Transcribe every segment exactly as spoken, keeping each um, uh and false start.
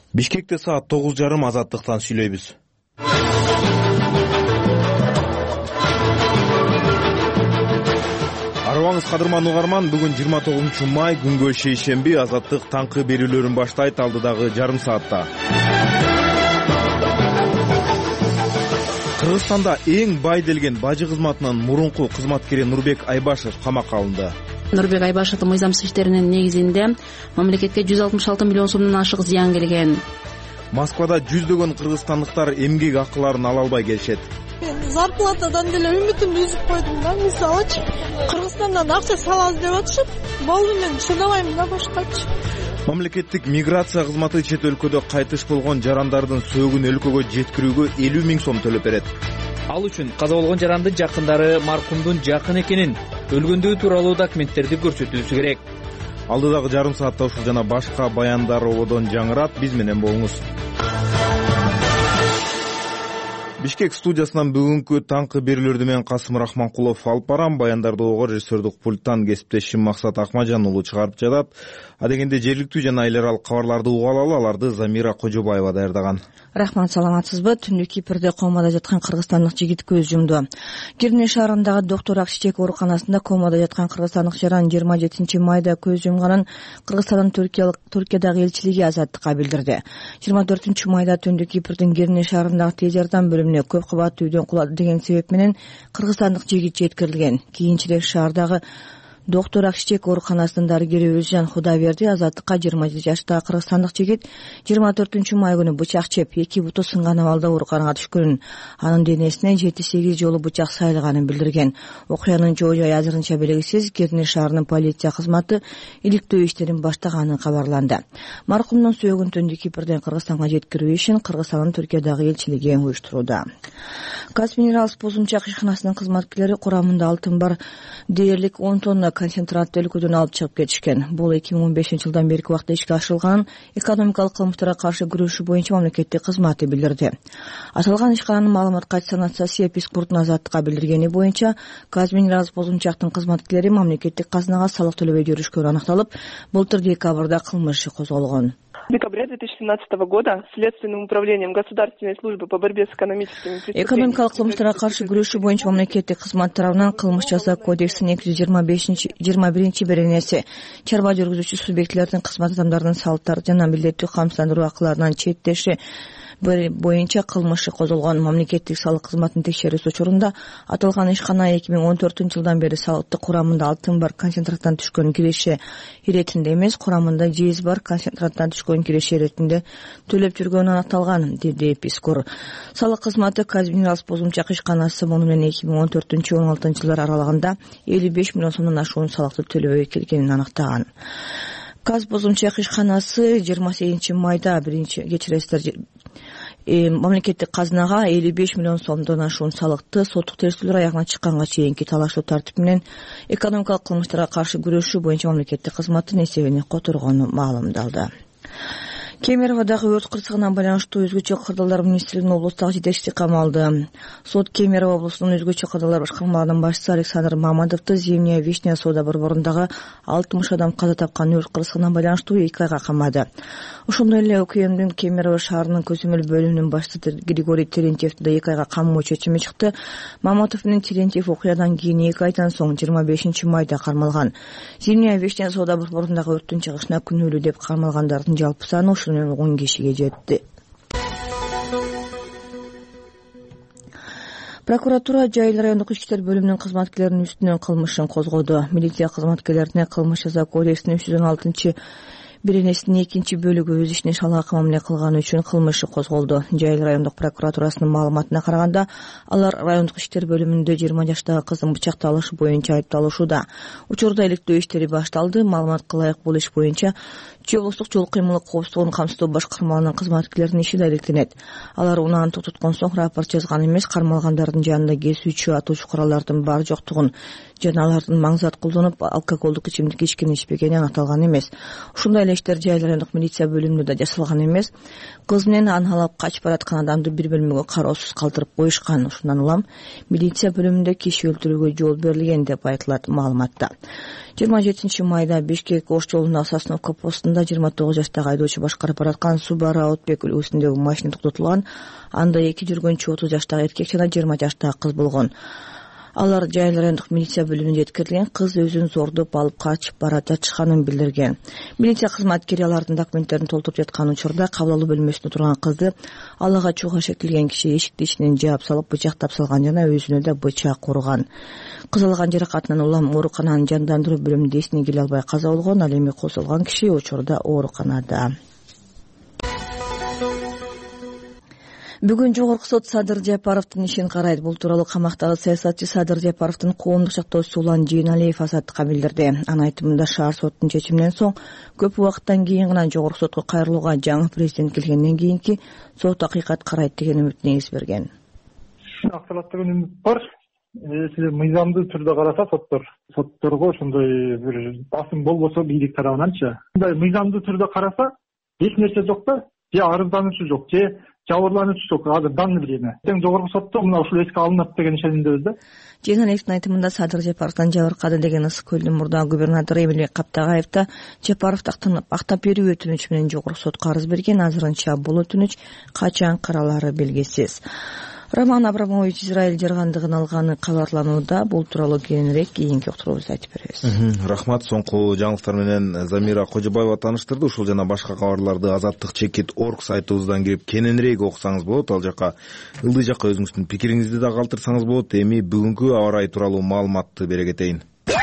Бишкекте саат тогуз жарым азаттыктан сүйлөйбүз. Арыбаңыз кадырман угарман, бүгүн жыйырма тогузунчу май, күнгө шейшемби. Азаттык таңкы берүүлөрүн баштайт алдыдагы жарым саатта. Кыргызстанда эң бай делген бажы кызматынын мурунку кызматкери Нурбек Айбашев камакка алынды. Нурбек Айбашевдин мыйзамсыз иштеринин негизинде мамлекетке жүз алтымыш алты миллион сомдон ашык зыян келген. Москвада жүздөгөн кыргызстандыктар эмгек акыларын ала албай келишет. Мен зарплатадан деле үмүтүмдү үзүп койдум да, мисалычы. Кыргызстандан акча салабыз деп атышат. Болду, мен чыдабайм да башкачы. Мамлекеттик миграция кызматы чет өлкөдө кайтыш болгон жарандардын сөөгүн өлкөгө жеткирүүгө элүү миң сом төлөп берет. Ал үчүн каза болгон жарандын жакындары маркумдун жакын экенин, өлгөндүгү тууралуу документтерди көрсөтүүсү керек. Алдыдагы жарым саатта ушул жана башка баяндар ободон жаңырат, биз менен болуңуз. Бишкек студиясынан бүгүнкү таңкы берүүлөрдү мен Касым Рахманкулов алып барам. Баяндарды ого режиссердик пульттан кесиптешим Максат Акмажан уулу чыгарып жатат. Адегенде жергиликтүү жана эл аралык кабарларды угуп алалы, аларды Замира Кожобаева даярдаган. Рахмат, саламатсызбы? Түндүк Кипрде комада жаткан кыргызстандык жигит көз жумду. Кирне шаарындагы Доктор Акчичек ооруканасында комада жаткан кыргызстандык жаран жыйырма жетинчи майда көз жумганын Кыргызстандын Түркиядагы элчилиги Азаттыкка билдирди. жыйырма төртүнчү майда Түндүк Кипрдин Кирне шаарындагы тез жардам бөлүмүнө көп кабаттуу үйдөн кулады деген себеп менен кыргызстандык жигит жеткирилген. Кийинчерээк шаардагы Доктор Акчичек ооруканасынын дарыгери Өзжан Кудайберди Азаттыкка жыйырма жети жаштагы кыргызстандык жигит жыйырма төртүнчү май күнү бычак чеп, эки буту сынган абалда ооруканага түшкөнүн, анын денесине жети сегиз жолу бычак сайылганын билдирген. Окуянын жоо жайы азырынча белгисиз. Кирне шаарынын полиция кызматы иликтөө иштерин баштаганы кабарланды. Маркумдун сөөгүн Түндүк Кипрден Кыргызстанга жеткирүү ишин Кыргызстандын Түркиядагы элчилиги уюштурууда. Каз минералс бузумчак ишканасынын кызматкерлери курамында алтын бар дээрлик он тонна концентратты өлкөдөн алып чыгып кетишкен. Бул эки миң он бешинчи жылдан берки убакта ишке ашырылганын экономикалык кылмыштарга каршы күрөшүү боюнча мамлекеттик кызматы билдирди. Аталган ишкананын маалыматка санациясы Эпискуртун Азаттыкка билдиргени боюнча Каз минералс бузумчактын кызматкерлери мамлекеттик казынага салык төлөбөй жүрүшкөнү аныкталып, былтыр декабрда кылмыш иши козголгон. В декабре две тысячи семнадцатого года Следственным управлением Государственной службы по борьбе с экономическими преступлениями экономикалык кылмыштарга каршы күрөшүү боюнча мамлекеттик кызмат тарабынан кылмыш жасоо кодексинин эки жүз жыйырма бешинчи жыйырма биринчи беренеси чарба жүргүзүүчү субъектилердин кызмат адамдарынын салыктар жана милдеттүү камсыздандыруу акыларынан четтеши боюнча кылмыш козголгон. Мамлекеттик салык кызматынын текшерүүсү учурунда аталган ишкана эки миң он төртүнчү жылдан бери салыктык курамында алтын бар концентраттан түшкөн киреше иретинде эмес, курамында жез бар концентраттан түшкөн киреше иретинде төлөп жүргөнү аныкталган, деди Эпискур. Салык кызматы Каз минералс бузумчак ишканасы муну менен эки миң он төртүнчү он алтынчы жылдар аралыгында элүү беш миллион сомдон ашуун салыкты төлөбөй келгенин аныктаган. Каз бузумчак ишканасы жыйырма сегизинчи майда биринчи кечиресиздер мамлекеттик казынага элүү беш миллион сомдон ашуун салыкты соттук терсөлөр аягына чыкканга чейинки талаштуу тартип менен экономикалык кылмыштарга каршы күрөшүү боюнча мамлекеттик кызматтын эсебине которгону маалымдалды. Кемеровдагы өрт кырсыгына байланыштуу өзгөчө кырдаалдар министрлигинин облустагы жетекчиси камалды. Сот Кемерово облусунун өзгөчө кырдаалдар башкармалыгынын башчысы Александр Мамадовду Зимняя Вишня соода борборундагы алтымыш адам каза тапкан өрт кырсыгына байланыштуу эки айга камады. Ошондой эле УКМдин Кемерово шаарынын көзөмөл бөлүмүнүн башчысы Григорий Терентьевди да эки айга камоо чечими чыкты. Мамадов менен Терентьев окуядан кийин эки айдан соң жыйырма бешинчи майда кармалган. Зимняя Вишня соода борборундагы өрттүн чыгышына күнөөлүү деп кармалгандардын жалпы саны он кишиге жетти. Прокуратура Жайыл райондук ички иштер бөлүмүнүн кызматкерлеринин үстүнөн кылмыш ишин козгоду. Милиция кызматкерлерине кылмыш жаза кодексинин үч жүз он алтынчы беренесинин экинчи бөлүгү өз ишине шалаак мамиле кылганы үчүн кылмыш иши козголду. Жайыл райондук прокуратурасынын маалыматына караганда, алар райондук иштер бөлүмүндө жыйырма жаштагы кыздын бычакталышы боюнча айыпталышууда. Учурда иликтөө иштери башталды. Маалыматка ылайык бул иш боюнча Чүй облустук жол кыймылы коопсуздугун камсыздоо башкармалыгынын кызматкерлеринин иши да иликтенет. Алар унааны токтоткон соң рапорт жазган эмес, кармалгандардын жанында кесүүчү, атуучу куралдардын бар жоктугун жана алардын маңзат колдонуп алкоголдук ичимдик ичкени ичпегени анықталган эмес. Ушундай эле иштер Жайыл райондук милиция бөлүмүндө да жасалган эмес. Кыз менен аналап качып бараткан адамды бир бөлмөгө кароосуз калтырып коюшкан. Ушундан улам милиция бөлүмүндө киши өлтүрүүгө жол берилген деп айтылат маалыматта. жыйырма жетинчи майда Бишкек Ош жолундагы Сосновка постунда жыйырма тогуз жаштагы айдоочу башкарып бараткан Subaru Outback үлгүсүндөгү машина токтотулган. Анда эки жүргөнчү отуз жаштагы эркек жана жыйырма жаштагы кыз болгон. Алар Жайыл райондук милиция бөлүмүнө жеткирилген. Кыз өзүн зордоп алып качып бара жатышканын билдирген. Милиция кызматкери алардын документтерин толтуруп жаткан учурда кабыл алуу бөлмөсүндө турган кызды алага чууга шектелген киши эшикти ичинен жаап салып бычактап салган жана өзүнө да бычак урган. Кыз алган жаракатынан улам оорукананын жандандыруу бөлүмүндө эсине келе албай каза болгон. Ал эми козголгон киши учурда ооруканада. Бүгүн Жогорку сот Садыр Жапаровдун ишин карайт. Бул тууралуу камактагы саясатчы Садыр Жапаровдун коомдук чактоочусу Улан Жейналиев Азаттыкка билдирди. Анын айтымында шаар соттун чечиминен соң көп убакыттан кийин гана Жогорку сотко кайрылууга жаңы президент келгенден кийинки сот акыйкат карайт деген үмүт негиз берген. Акталат деген үмүт бар. Эсили мыйзамдуу түрдө караса соттор сотторго ошондой бир басым болбосо бийлик тарабынанчы. Мындай мыйзамдуу түрдө караса эч нерсе жок да, же арыздануучу жок, же жабырлануучу жок. Азыр данный время. Тең Жогорку сотто мына ушул эске алынат деген ишенимдебиз да. Жейналиевдин айтымында Садыр Жапаровдон жабыркады деген Ысык көлдүн мурдагы губернатору Эмилбек Каптагаев да Жапаровду актап берүү өтүнүчү менен Жогорку сотко арыз берген. Азырынча бул өтүнүч качан каралары белгисиз. Роман Абрамович Израиль жаргандыгын алганы кабарланууда. Бул тууралуу кийинирээк кийинки уктуруубузда айтып беребиз. Рахмат. Соңку жаңылыктар менен Замира Кожобаева тааныштырды. Ушул жана башка кабарларды Азаттык чекит точка орг сайтыбыздан кирип кененирээк окусаңыз болот. Ал жака ылдый жакка өзүңүздүн пикириңизди да калтырсаңыз болот. Эми бүгүнкү аба ырайы тууралуу маалыматты бере кетейин.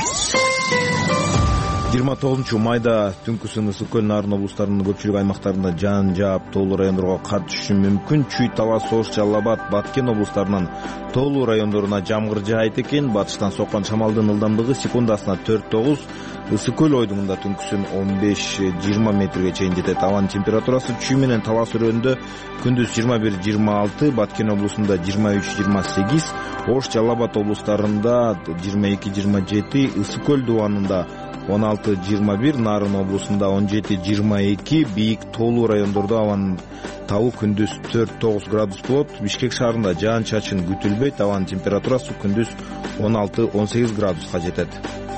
жыйырма тогузунчу майда түнкүсүн Ысык көл Нарын облустарынын көпчүлүк аймактарында жан жаап тоолуу райондорго кар түшүшү мүмкүн. Чүй, Талас, Ош, Жалал Абад, Баткен облустарынын тоолуу райондоруна жамгыр жаайт экен. Батыштан соккон шамалдын ылдамдыгы секундасына төрт тогуз. Ысык көл ойдугунда түнкүсүн он беш жыйырма метрге чейин жетет. Абанын температурасы Чүй менен Талас өрөөнүндө күндүз жыйырма бир жыйырма алты, Баткен облусунда жыйырма үч жыйырма сегиз, Ош, Жалал Абад облустарында жыйырма эки жыйырма жети, Ысык көл дубанында он алты жыйырма бир, Нарын облусунда он жети жыйырма эки, бийик тоолуу райондордо абанын табы күндүз төрт тогуз градус болот. Бишкек шаарында жаан чачын күтүлбөйт. Абанын температурасы күндүз он алты он сегиз градуска жетет.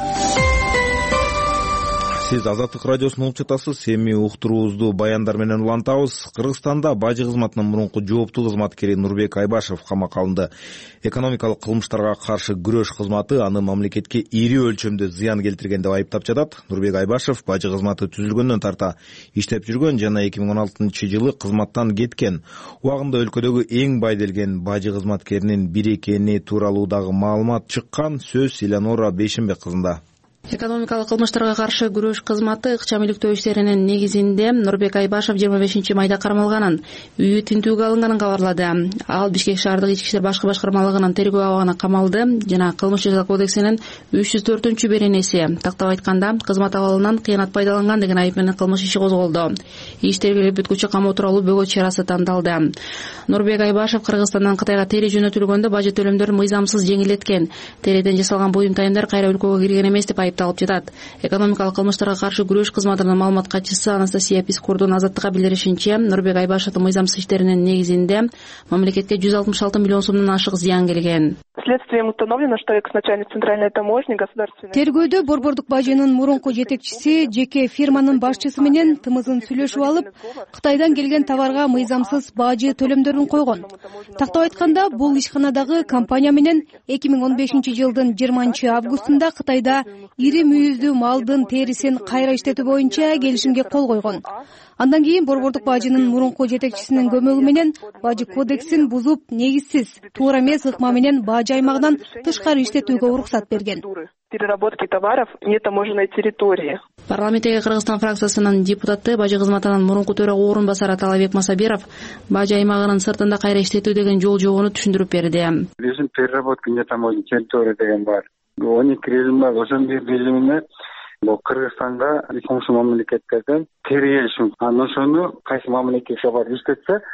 Сиз Азаттык радиосун угуп жатасыз. Эми уктуруубузду баяндар менен улантабыз. Кыргызстанда бажы кызматынын мурунку жооптуу кызматкери Нурбек Айбашев камакка алынды. Экономикалык кылмыштарга каршы күрөш кызматы аны мамлекетке ири өлчөмдө зыян келтирген деп айыптап жатат. Нурбек Айбашев бажы кызматы түзүлгөндөн тарта иштеп жүргөн жана эки миң он алтынчы жылы кызматтан кеткен. Убагында өлкөдөгү эң бай делген бажы кызматкеринин бири экени тууралуу дагы маалымат чыккан. Сөз Элеонора Бейшенбек кызында. Экономикалык кылмыштарга каршы күрөш кызматы ыкчам иликтөө иштеринин негизинде Нурбек Айбашев жыйырма бешинчи майда кармалганын, үйү тинтүүгө алынганын кабарлады. Ал Бишкек шаардык ички иштер башкы башкармалыгынын тергөө абагына камалды жана Кылмыш жаза кодексинин үч жүз төртүнчү беренеси, тактап айтканда кызмат абалынан кыянат пайдаланган деген айып менен кылмыш иши козголду. Иш тергелип бүткүчө камоо тууралуу бөгөт чарасы тандалды. Нурбек Айбашев Кыргызстандан Кытайга тери жөнөтүлгөндө бажы төлөмдөрүн мыйзамсыз жеңилдеткен. Териден жасалган буюм тайымдар кайра өлкөгө кирген эмес деп алып жатат. Экономикалык кылмыштарга каршы күрөш кызматынын маалымат катчысы Анастасия Пискурдун Азаттыкка билдиришинче, Нурбек Айбашевдин мыйзамсыз иштеринин негизинде мамлекетке жүз алтымыш алты миллион сомдон ашык зыян келген. Следствием установлено, что экс-начальник центральной таможни государственной... Тергөөдө борбордук бажынын мурунку жетекчиси жеке фирманын башчысы менен тымызын сүйлөшүп алып, Кытайдан келген товарга мыйзамсыз бажы төлөмдөрүн койгон. Тактап айтканда, бул ишканадагы компания менен эки миң он бешинчи жылдын жыйырманчы августунда Кытайда ири мүйүздүү малдын терисин кайра иштетүү боюнча келишимге кол койгон. Андан кийин борбордук бажынын мурунку жетекчисинин көмөгү менен бажы кодексин бузуп, негизсиз туура эмес ыкма менен бажы аймагынан тышкары иштетүүгө уруксат берген. Переработки товаров не таможенной территории. Парламенттеги Кыргызстан фракциясынын депутаты бажы кызматынын мурунку төрага орун басары Талабек Масабиров бажы аймагынын сыртында кайра иштетүү деген жол жобону түшүндүрүп берди. Биздин переработка не таможенной территории деген бар. он эки режим бар, ошон бир режимине бул Кыргызстанга комшу мамлекеттерден тери келишим. Анан ошону кайсы мамлекетке барып иштетсе,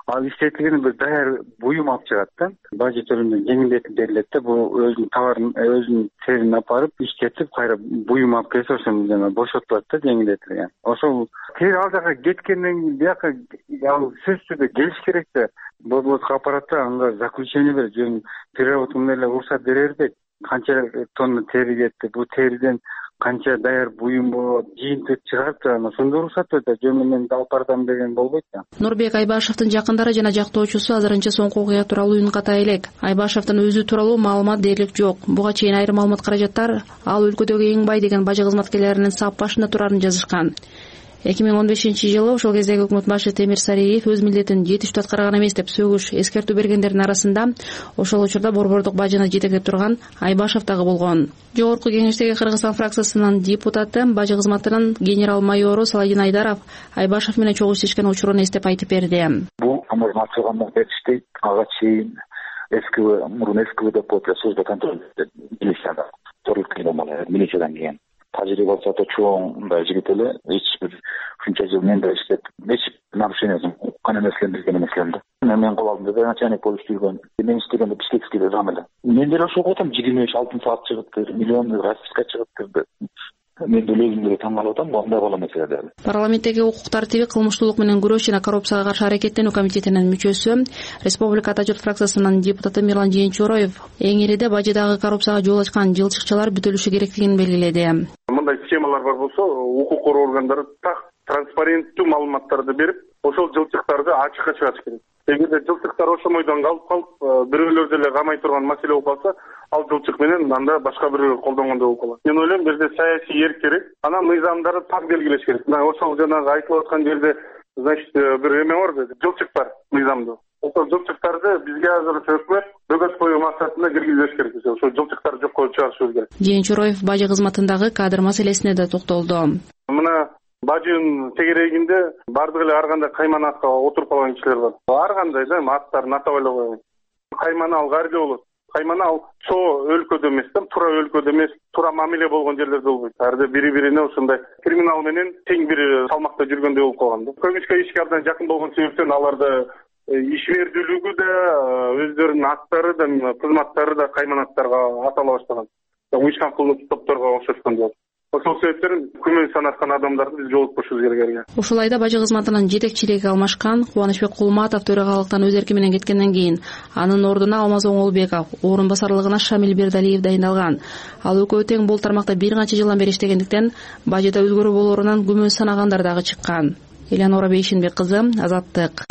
ал иштетилген бир даяр буюм алып чыгат да. Бажы төлөмдөн жеңилдетип берилет да. Бул өзүнүн товарын, өзүнүн терин алып барып иштетип, кайра буюм алып келсе ошону жана бошотулат да, жеңилдетилген. Ошол тери ал жака кеткенден кийин бияка ал сөзсүз түрдө келиш керек да. Болбосо аппаратта анга заключение берет, жөн переработка эле уруксат бере бербейт. Канча тонна тери кетти, бул териден канча даяр буюм болот, жыйынтык чыгарып анан ошондо уруксат берет, жөн менен алып бардым деген болбойт да. Нурбек Айбашевдин жакындары жана жактоочусу азырынча соңку окуя тууралуу үн ката элек. Айбашевдин өзү тууралуу маалымат дээрлик жок. Буга чейин айрым маалымат каражаттар ал өлкөдөгү эң бай деген бажы кызматкерлеринин сап башында турарын жазышкан. эки миң он бешинчи жылы ошол кездеги өкмөт башы Темир Сариев өз милдетин жетиштүү аткарган эмес деп сөгүш эскертүү бергендердин арасында ошол учурда борбордук бажыны жетектеп турган Айбашев дагы болгон. Жогорку кеңештеги Кыргызстан фракциясынын депутаты, бажы кызматынын генерал-майору Саладин Айдаров Айбашев менен чогуу иштешкен учурун эстеп айтып берди. Бул амалга ачылганда бериштейт, ага чейин СКВ, мурун СКВ деп коет, служба контроль милицияда, торлук кыймал милициядан кийин. Тажрыйбасы да чоң мындай жигит эле, эч бир ушунча жыл менде иштеп, эч нарушениясын уккан эмесмин, билген эмесмин да. Мен кол алдымда да начальник болуп иштеген, мен иштегенде Бишкекскийде зам эле. Мен деле ошого атам, жыйырма беш алтын саат чыгыптыр, миллион расписка чыгыптыр. Мен деле өзүмдү таң калып атам, андай боло эмес эле. Парламенттеги укук тартиби, кылмыштуулук менен күрөш жана коррупцияга каршы аракеттенүү комитетинин мүчөсү, Республика Ата журт фракциясынын депутаты Мирлан Жээнчороев эң ириде бажыдагы коррупцияга жол ачкан жылчыкчалар бүтүлүшү керектигин белгиледи. Мындай схемалар бар болсо, укук коргоо органдары так транспаренттүү маалыматтарды берип, ошол жылчыктарды ачыкка чыгарыш керек. Эгерде жылчыктар ошомойдон калып калып, бирөөлөр деле камай турган маселе болуп калса, ал жылчык менен анда башка бирөө колдонгондой болуп калат. Мен ойлойм, бул жерде саясий эрк керек, анан мыйзамдарды так белгилеш керек. Мына ошол жанагы айтылып аткан жерде, значит, бир эме бар, жылчык бар мыйзамда. Ошол жылчыктарды бизге азыр өкмөт бөгөт коюу максатында киргизбеш керек. Ошол жылчыктарды жокко чыгарышыбыз керек. Жээнчороев бажы кызматындагы кадр маселесине да токтолду. Мына бажынын тегерегинде бардык эле ар кандай кайман атка отуруп алган кишилер бар. Ар кандай да аттарын атап эле койгон. Каймана ал кайерде болот? Каймана ал чоо өлкөдө эмес да, туура өлкөдө эмес, туура мамиле болгон жерлерде болбойт. Арды бири-бирине ушундай криминал менен тең бир салмакта жүргөндөй болуп калган да. Көмүчкө ишке абдан жакын болгон себептен аларды ишмердүүлүгү да, өздөрүнүн аттары да, кызматтары да кайман аттарга атала баштаган. Уюшкан кылмыш топторго окшошкон болот. Ошол себептен күмөн санаткан адамдарды биз жолотпошубуз керек. Ушул айда бажы кызматынын жетекчилиги алмашкан Кубанычбек Кулматов төрагалыктан өз эрки менен кеткенден кийин анын ордуна Алмаз Оңолбеков орун басарлыгына Шамил Бердалиев дайындалган. Ал экөө тең бул тармакта бир канча жылдан бери иштегендиктен бажыда өзгөрүү болоорунан күмөн санагандар дагы чыккан. Элеонора Бейшенбек кызы, Азаттык.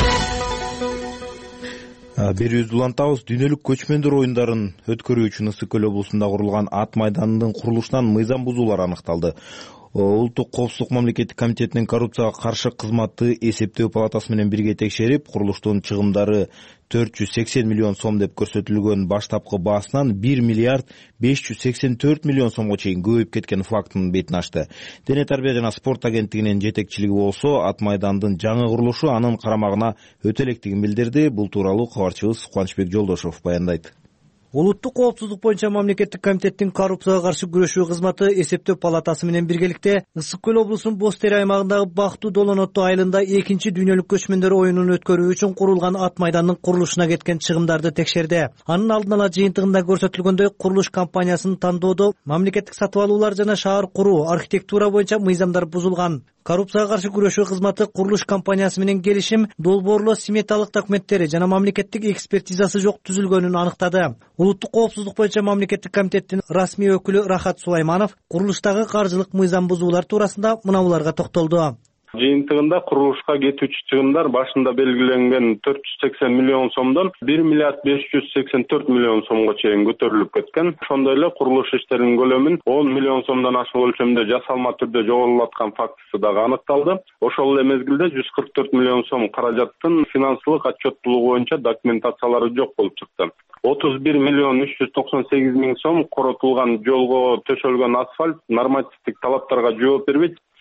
Берүүбүздү улантабыз. Дүйнөлүк көчмөндөр оюндарын өткөрүү үчүн Ысык Көл облусунда курулган ат майданынын курулушунан мыйзам бузуулар аныкталды. Улуттук коопсуздук мамлекеттик комитетинин коррупцияга каршы кызматы эсептөө палатасы менен бирге текшерип, курулуштун чыгымдары төрт жүз сексен миллион сом деп көрсөтүлгөн баштапкы баасынан бир миллиард беш жүз сексен төрт миллион сомго чейин көбөйүп кеткен фактынын бетин ачты. Дене тарбия жана спорт агенттигинин жетекчилиги болсо, ат майдандын жаңы курулушу анын карамагына өтө электигин билдирди. Бул тууралуу кабарчыбыз Кубанычбек Жолдошов баяндайт. Улуттук коопсуздук боюнча мамлекеттик комитеттин коррупцияга каршы күрөшүү кызматы эсептөө палатасы менен биргеликте Ысык Көл облусунун Боз Тери аймагындагы Бактуу Долонотту айылында экинчи дүйнөлүк көчмөндөр оюнун өткөрүү үчүн курулган ат майдандын курулушуна кеткен чыгымдарды текшерди. Анын алдын ала жыйынтыгында көрсөтүлгөндөй, курулуш компаниясынын тандоодо мамлекеттик сатып алуулар жана шаар куруу, архитектура боюнча мыйзамдар бузулган. Коррупцияга каршы күрөшүү кызматы курулуш компаниясы менен келишим, долбоорлоо сметалык документтери жана мамлекеттик экспертизасы жок түзүлгөнүн аныктады. Улуттук коопсуздук боюнча мамлекеттик комитеттин расмий өкүлү Рахат Сулайманов курулуштагы каржылык мыйзам бузуулар туурасында мынабуларга токтолду. Жыйынтыгында курулушка кетүүчү чыгымдар башында белгиленген төрт жүз сексен миллион сомдон бир миллиард беш жүз сексен төрт миллион сомго чейин көтөрүлүп кеткен. Ошондой эле курулуш иштеринин көлөмүн он миллион сомдон ашык өлчөмдө жасалма түрдө жогорулаткан фактысы дагы аныкталды. Ошол эле мезгилде жүз кырк төрт миллион сом каражаттын финансылык отчеттуулугу боюнча документациялары жок болуп чыкты. отуз бир миллион үч жүз токсон сегиз миң сом коротулган жолго төшөлгөн асфальт нормативдик талаптарга жооп бербейт.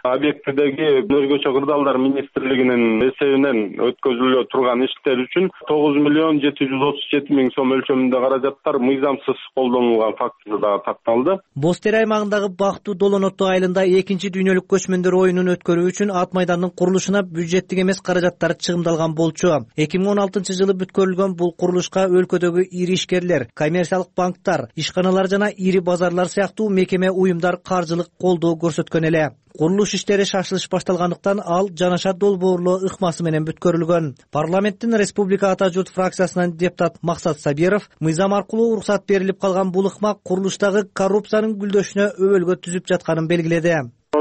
объектидеги өзгөчө кырдаалдар министрлигинин эсебинен өткөзүлө турган иштер үчүн тогуз миллион жети жүз отуз жети миң сом өлчөмүндө каражаттар мыйзамсыз колдонулган фактысы дагы такталды. Боз Тере аймагындагы Бактуу Долонотто айылында экинчи дүйнөлүк көчмөндөр оюнун өткөрүү үчүн ат майдандын курулушуна бюджеттик эмес каражаттар чыгымдалган болчу. эки миң он алтынчы жылы бүткөрүлгөн бул курулушка өлкөдөгү ири ишкерлер, коммерциялык банктар, ишканалар жана ири базарлар сыяктуу мекеме уюмдар каржылык колдоо көрсөткөн эле. Курулуш иштери шашылыш башталгандыктан ал Жанаша долбоорлоо ыкмасы менен бүткөрүлгөн. Парламенттин Республика Ата журт фракциясынан депутат Максат Сабиров мыйзам аркылуу уруксат берилип калган бул ыкма курулуштагы коррупциянын гүлдөшүнө өбөлгө түзүп жатканын белгиледи.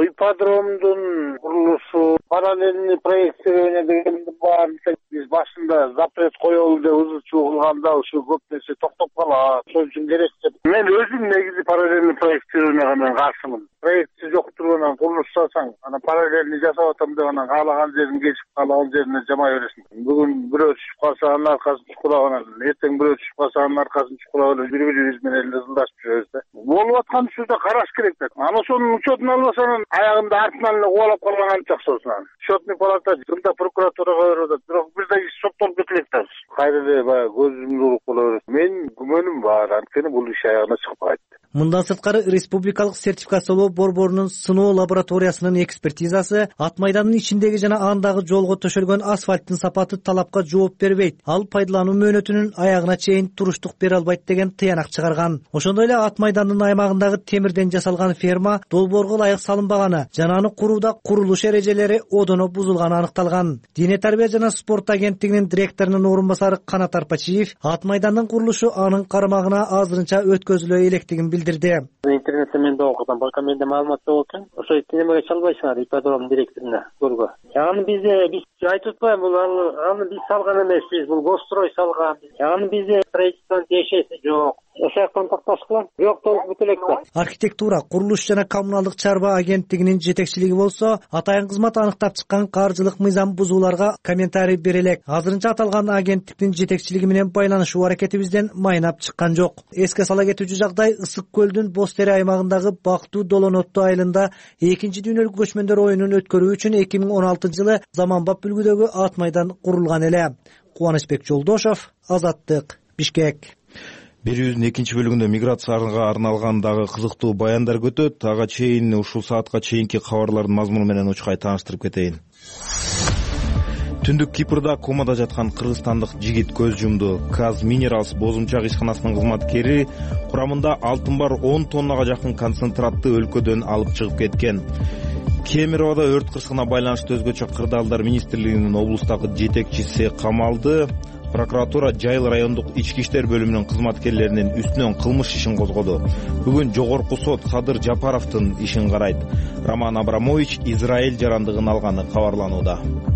Ипподромдун курулушу, параллельный проектирование дегенди баарын биз башында запрет коелу деп ызы чуу кылганда ушу көп нерсе токтоп калат. Ошон үчүн керек деп. Мен өзүм негизи параллельный проектированияга мен каршымын. Проекти жок тургунан курулуш жасасаң, анан параллельный жасап атам деп анан каалаган жерин кесип, каалаган жерине жамай бересиң. Бүгүн бирөө түшүп калса анын аркасын чукурап анан, эртең бирөө түшүп калса анын аркасын чукурап эле бири бирибиз менен эле ызылдашып жүрөбүз да. Болуп аткан ушурда караш керек да. Анан ошонун учетун албасаң аягында артынан эле кубалап калган анча акчасын. Счетный палата жында прокуратурага берип атат. Бирок бирде соттолуп кетелек да. Кайра эле баягы көзүмдү уруп кала берет. Мен күмөнүм бар, анткени бул иш аягына чыкпайт. Мындан сырткары республикалык сертификациялоо борборунун сыноо лабораториясынын экспертизасы ат майдандын ичиндеги жана андагы жолго төшөлгөн асфальттын сапаты талапка жооп бербейт. Ал пайдалануу мөөнөтүнүн аягына чейин туруштук бере албайт деген тыянак чыгарган. Ошондой эле ат майдандын аймагындагы темирден жасалган ферма долбоорго ылайык салынбаганы, жана аны курууда курулуш эрежелери одоно бузулганы аныкталган. Дене тарбия жана спорт агенттигинин директорунун орун басары Канат Арпачиев ат майдандын курулушу анын карамагына азырынча өткөзүлө электигин билдирди. Интернетте мен да окудум, балким менде маалымат жок экен. Ошо немеге чалбайсыңар ипподром директоруна көргө. Аны биз биз айтып атпайбы, бул аны биз салган эмеспиз, бул Госстрой салган. Аны бизде строительствонун тиешеси жок. Ошол жактан такташкыла. Жок, толук бүтөлек да. Архитектура, курулуш жана коммуналдык чарба агенттигинин жетекчилиги болсо, атайын кызмат аныктап чыккан каржылык мыйзам бузууларга комментарий бере элек. Азырынча аталган агенттиктин жетекчилиги менен байланышуу аракетибизден майнап чыккан жок. Эске сала кетүүчү жагдай Ысык көлдүн Боз Тере аймагындагы Бактуу Долонотто айылында экинчи дүйнөлүк көчмөндөр оюнун өткөрүү үчүн эки миң он алтынчы жылы заманбап үлгүдөгү ат майдан курулган эле. Кубанычбек Жолдошов, Азаттык, Бишкек. Берүүбүздүн экинчи бөлүгүндө миграцияга арналган дагы кызыктуу баяндар көтөт. Ага чейин ушул саатка чейинки кабарлардын мазмуну менен учкай тааныштырып кетейин. Түндүк Кипрда комада жаткан кыргызстандык жигит көз жумду. Каз Минералс бозумчак ишканасынын кызматкери курамында алтын бар он тоннага жакын концентратты өлкөдөн алып чыгып кеткен. Кемероводо өрт кырсыгына байланыштуу өзгөчө кырдаалдар министрлигинин облустагы жетекчиси камалды. Прокуратура Жайыл райондук ички иштер бөлүмүнүн кызматкерлеринин үстүнөн кылмыш ишин козгоду. Бүгүн жогорку сот Садыр Жапаровдун ишин карайт. Роман Абрамович Израиль жарандыгын алганы кабарланууда.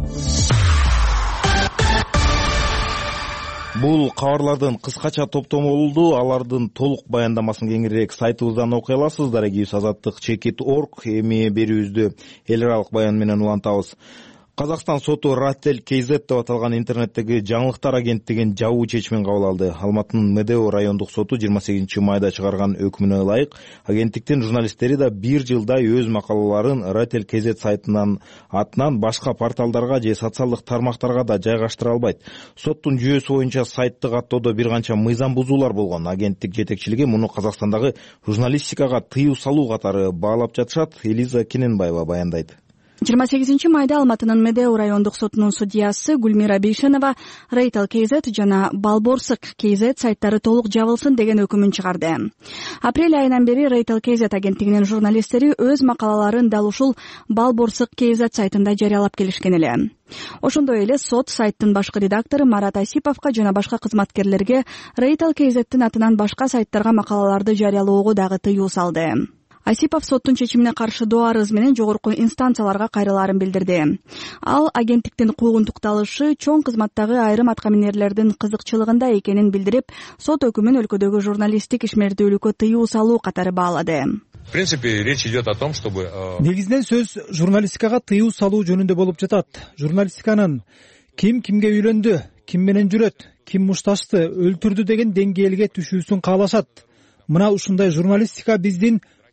Бул кабарлардын кыскача топтому болду. Алардын толук баяндамасын кеңирээк сайтыбыздан окуй аласыз. Дарегибиз азаттык чекит точка орг. Эми берүүбүздү эл аралык баян менен улантабыз. Казакстан соту Ратель кз деп аталган интернеттеги жаңылыктар агенттигин жабуу чечимин кабыл алды. Алматынын Медео райондук соту жыйырма сегизинчи майда чыгарган өкүмүнө ылайык агенттиктин журналисттери да бир жылдай өз макалаларын Ратель кз сайтынан атынан башка порталдарга же социалдык тармактарга да жайгаштыра албайт. Соттун жүйөсү боюнча сайттык каттоодо бир канча мыйзам бузуулар болгон. Агенттик жетекчилиги муну Казакстандагы журналистикага тыюу салуу катары баалап жатышат. Элиза Кененбаева баяндайт. жыйырма сегизинчи майда Алматынын Медео райондук сотунун судьясы Гүлмира Бейшенова Рейтал кз жана Балборсык кз сайттары толук жабылсын деген өкүмүн чыгарды. Апрель айынан бери Рейтал кз агенттигинин журналисттери өз макалаларын дал ушул Балборсык кз сайтында жарыялап келишкен эле. Ошондой эле сот сайттын башкы редактору Марат Асиповго жана башка кызматкерлерге Рейтал кздин атынан башка сайттарга макалаларды жарыялоого дагы тыюу салды. Асипов соттун чечимине каршы доо арыз менен жогорку инстанцияларга кайрылаарын билдирди. Ал агенттиктин куугунтукталышы чоң кызматтагы айрым аткаминерлердин кызыкчылыгында экенин билдирип, сот өкүмүн өлкөдөгү журналисттик ишмердүүлүккө тыюу салуу катары баалады. В принципе, речь идет о том, чтобы... Негизинен сөз журналистикага тыюу салуу жөнүндө болуп жатат. Журналистиканын ким кимге үйлөндү, ким менен жүрөт, ким мушташты, өлтүрдү деген деңгээлге түшүүсүн каалашат. Мына ушундай журналистика биздин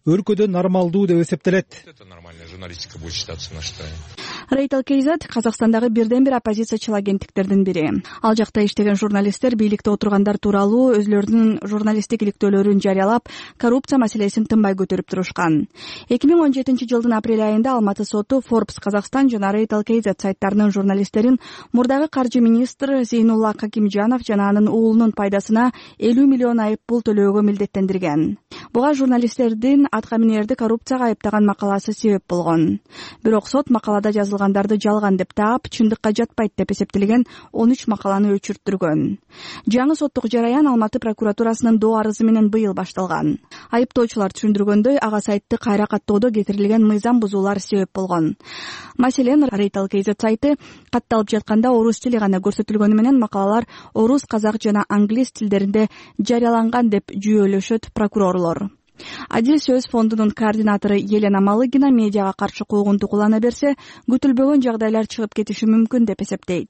өлкөдө нормалдуу деп эсептелет. Журналистика будет считаться на что. Рейтал Кейзет Казакстандагы бирден бир оппозициячыл агенттиктердин бири. Ал жакта иштеген журналисттер бийликте отургандар тууралуу өзлөрүнүн журналисттик иликтөөлөрүн жарыялап, коррупция маселесин тынбай көтөрүп турушкан. эки миң он жетинчи жылдын апрель айында Алматы соту Forbes Казакстан жана Рейтал Кейзет сайттарынын журналисттерин мурдагы каржы министри Зейнулла Какимжанов жана анын уулунун пайдасына элүү миллион айып пул төлөөгө милдеттендирген. Буга журналисттердин аткаминерди коррупцияга айыптаган макаласы себеп болгон. Бирок сот макалада жазылгандарды жалган деп таап, чындыкка жатпайт деп эсептелген он үч макаланы өчүрттүргөн. Жаңы соттук жараян Алматы прокуратурасынын доо арызы менен быйыл башталган. Айыптоочулар түшүндүргөндөй, ага сайты кайра каттоодо кетирилген мыйзам бузуулар себеп болгон. Маселен, Рейтал Кейзет сайты катталып жатканда орус тили гана көрсөтүлгөнү менен макалалар орус, казак жана англис тилдеринде жарыяланган деп жүйөлөшөт прокурорлор. Адил сөз фондунун координатору Елена Малыгина медиага каршы куугунту куллана берсе, күтүлбөгөн жагдайлар чыгып кетиши мүмкүн деп эсептейт.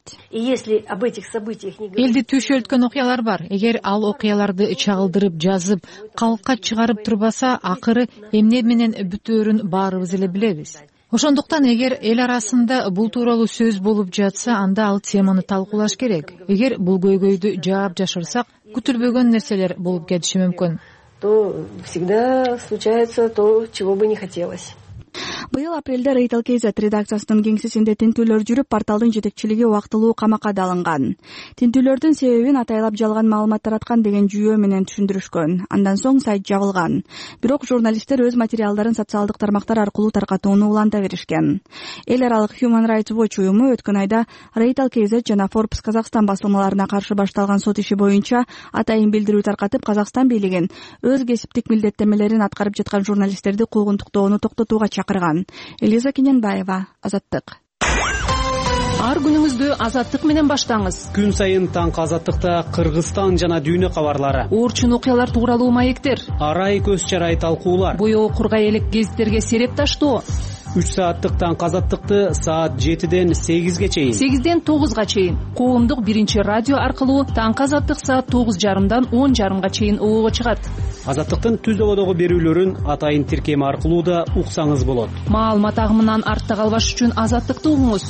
Элди түшөлткөн окуялар бар. Эгер ал окуяларды чагылдырып, жазып, калкка чыгарып турбаса, акыры эмне менен бүтөөрүн баарыбыз эле билебиз. Ошондуктан эгер эл арасында бул тууралуу сөз болуп жатса, анда ал теманы талкуулаш керек. Эгер бул көйгөйдү жаап жашырсак, күтүлбөгөн нерселер болуп кетиши мүмкүн. То всегда случается то, чего бы не хотелось. Быйыл апрелде Рейтал Кейзет редакциясынын кеңсесинде тинтүүлөр жүрүп, порталдын жетекчилиги убактылуу камакка да алынган. Тинтүүлөрдүн себебин атайлап жалган маалымат тараткан деген жүйө менен түшүндүрүшкөн. Андан соң сайт жабылган. Бирок журналисттер өз материалдарын социалдык тармактар аркылуу таркатууну уланта беришкен. Эл аралык Human Rights Watch уюму өткөн айда Рейтал Кейзет жана Forbes Казакстан басылмаларына каршы башталган сот иши боюнча атайын билдирүү таркатып, Казакстан бийлигин өз кесиптик милдеттенмелерин аткарып жаткан журналисттерди куугунтуктоону токтотууга чакырган. Элиза Кененбаева, Азаттык. Ар күнүңүздү Азаттык менен баштаңыз. Күн сайын таңкы Азаттыкта Кыргызстан жана дүйнө кабарлары, орчун окуялар тууралуу маектер, арай көз чарай талкуулар, боёо кургай элек гезиттерге сереп таштоо. үч сааттык таңкы Азаттыкты саат жетиден сегизге чейин, сегизден тогузга чейин коомдук биринчи радио аркылуу таңкы Азаттык саат тогуз жарымдан он жарымга чейин оого чыгат. Азаттыктын түз ободогу берүүлөрүн атайын тиркеми аркылуу да уксаңыз болот. Маалымат агымынан артта калбаш үчүн Азаттыкты угуңуз.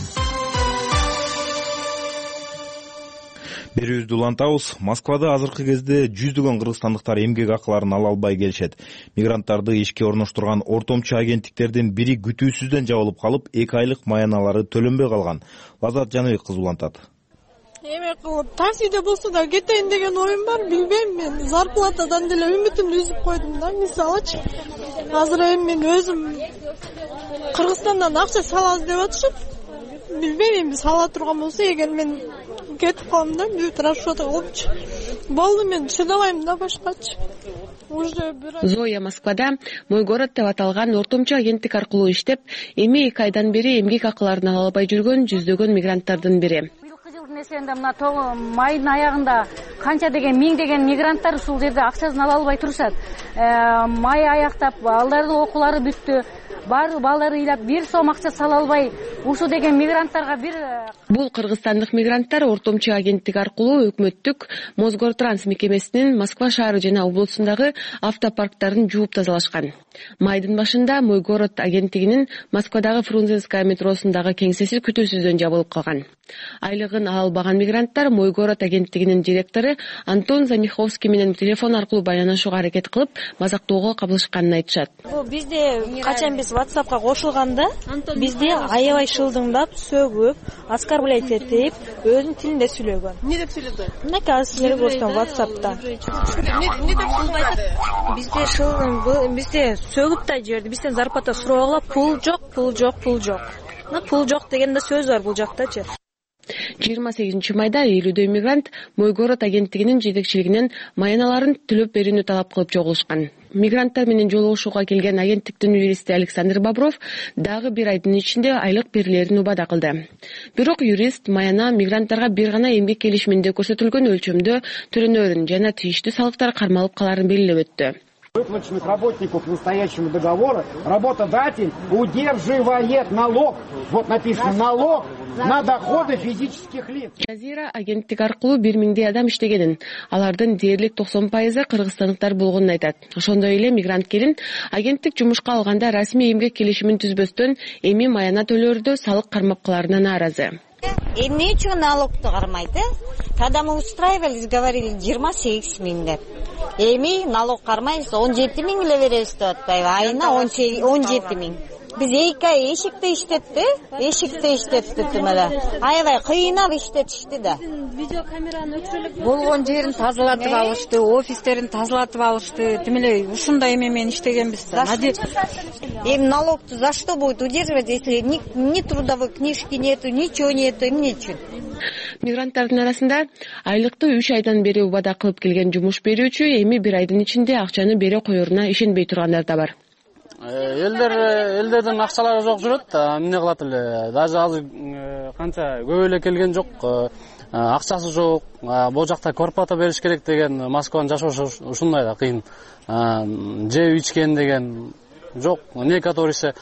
Берүүбүздү улантабыз. Москвада азыркы кезде жүздөгөн кыргызстандыктар эмгек акыларын ала албай келишет. Мигранттарды ишке орноштурган ортомчу агенттиктердин бири күтүүсүздөн жабылып калып, эки айлык маяналары төлөнбөй калган. Лазат Жаныбек кызы улантат. Эме кылып, таксиде болсо да кетейин деген оюм бар, билбейм мен. Зарплатадан деле үмүтүмдү үзүп койдум да, мисалычы. Азыр эми мен өзүм Кыргызстандан акча салабыз деп атышып, билбейм, эми сала турган болсо, эгер мен кетип калам да, бүт расчёты кылыпчы. Болду, мен чыдабайм да башкачы. Зоя Москвада «Мой город» деп аталган ортомчу агенттик аркылуу иштеп, эми эки айдан бери эмгек акыларын ала албай жүргөн жүздөгөн мигранттардын бири. Эсенде мына майдын аягында канча деген миң деген мигранттар ушул жерде акчасын ала албай турушат. Май аяктап, балдардын окуулары бүттү. Бар балдары ыйлап бир сом акча сала албай, ушу деген мигранттарга бир. Бул кыргызстандык мигранттар ортомчу агенттик аркылуу өкмөттүк Мосгортранс мекемесинин Москва шаары жана облусундагы автопарктарын жууп тазалашкан. Майдын башында «Мой город» агенттигинин Москвадагы Фрунзенская метросундагы кеңсеси күтүүсүздөн жабылып калган. Айлыгын ала албаган мигранттар «Мой город» агенттигинин директору Антон Замиховский менен телефон аркылуу байланышууга аракет кылып, мазактоого кабылышканын айтышат. Бул бизде качан биз WhatsAppка кошулганда, бизде аябай шылдыңдап, сөгүп, оскорблять этип, өзүнүн тилинде сүйлөгөн. Эмне деп сүйлөдү? Мына азыр силерге көрсөтөм WhatsAppта. Эмне деп сүйлөдү? Бизде шылдың, бизде сөгүп да жиберди. Бизден зарплата сурагыла, пул жок, пул жок, пул жок. Мына пул жок деген да сөз бар бул жактачы. жыйырма сегизинчи майда элүүдөй мигрант «Мой город» агенттигинин жетекчилигинен маяналарын төлөп берүүнү талап кылып чогулушкан. Мигранттар менен жолугушууга келген агенттиктин юристи Александр Бобров дагы бир айдын ичинде айлык берилерин убада кылды. Бирок юрист маяна мигранттарга бир гана эмгек келишиминде көрсөтүлгөн өлчөмдө төлөнөрүн жана тийиштүү салыктар кармалып каларын белгилеп өттү. Выплаченных работников настоящего договора работодатель удерживает налог. Вот написано налог на доходы физических лиц. Жазира агенттик аркылуу бир миңдей адам иштегенин, алардын дээрлик токсон пайызы кыргызстандыктар болгонун айтат. Ошондой эле мигрант келин агенттик жумушка алганда расмий эмгек келишимин түзбөстөн эми маяна төлөөрдө салык кармапкаларына нааразы. Эмне үчүн налогду кармайт? Когда мы устраивались, говорили жыйырма сегиз миң деп. Эми налог кармайбыз, он жети миң эле беребиз деп атпайбы? Айына он жети миң. Биз эки ай эшикте иштетти, эшикте иштетти эле. Аябай кыйнап иштетишти да. Видео камераны өчүрөлүк болгон жерин тазалатып алышты, офистерин тазалатып алышты. Тим эле ушундай эме менен иштегенбиз. Эми налогду за что будет удерживать, если ни, ни трудовой книжки нету, ничего нету, эмне үчүн? Мигранттардын арасында айлыкты үч айдан бери убада кылып келген жумуш берүүчү эми бир айдын ичинде акчаны бере коеруна ишенбей тургандар да бар. Элдер элдердин акчалары жок жүрөт, эмне кылат эле? Даже азыр канча көп эле келген жок, акчасы жок. Бул жакта квартплата бериш керек деген Москванын жашоосу ушундай да кыйын. Жеп ичкен деген жок, некоторыйсы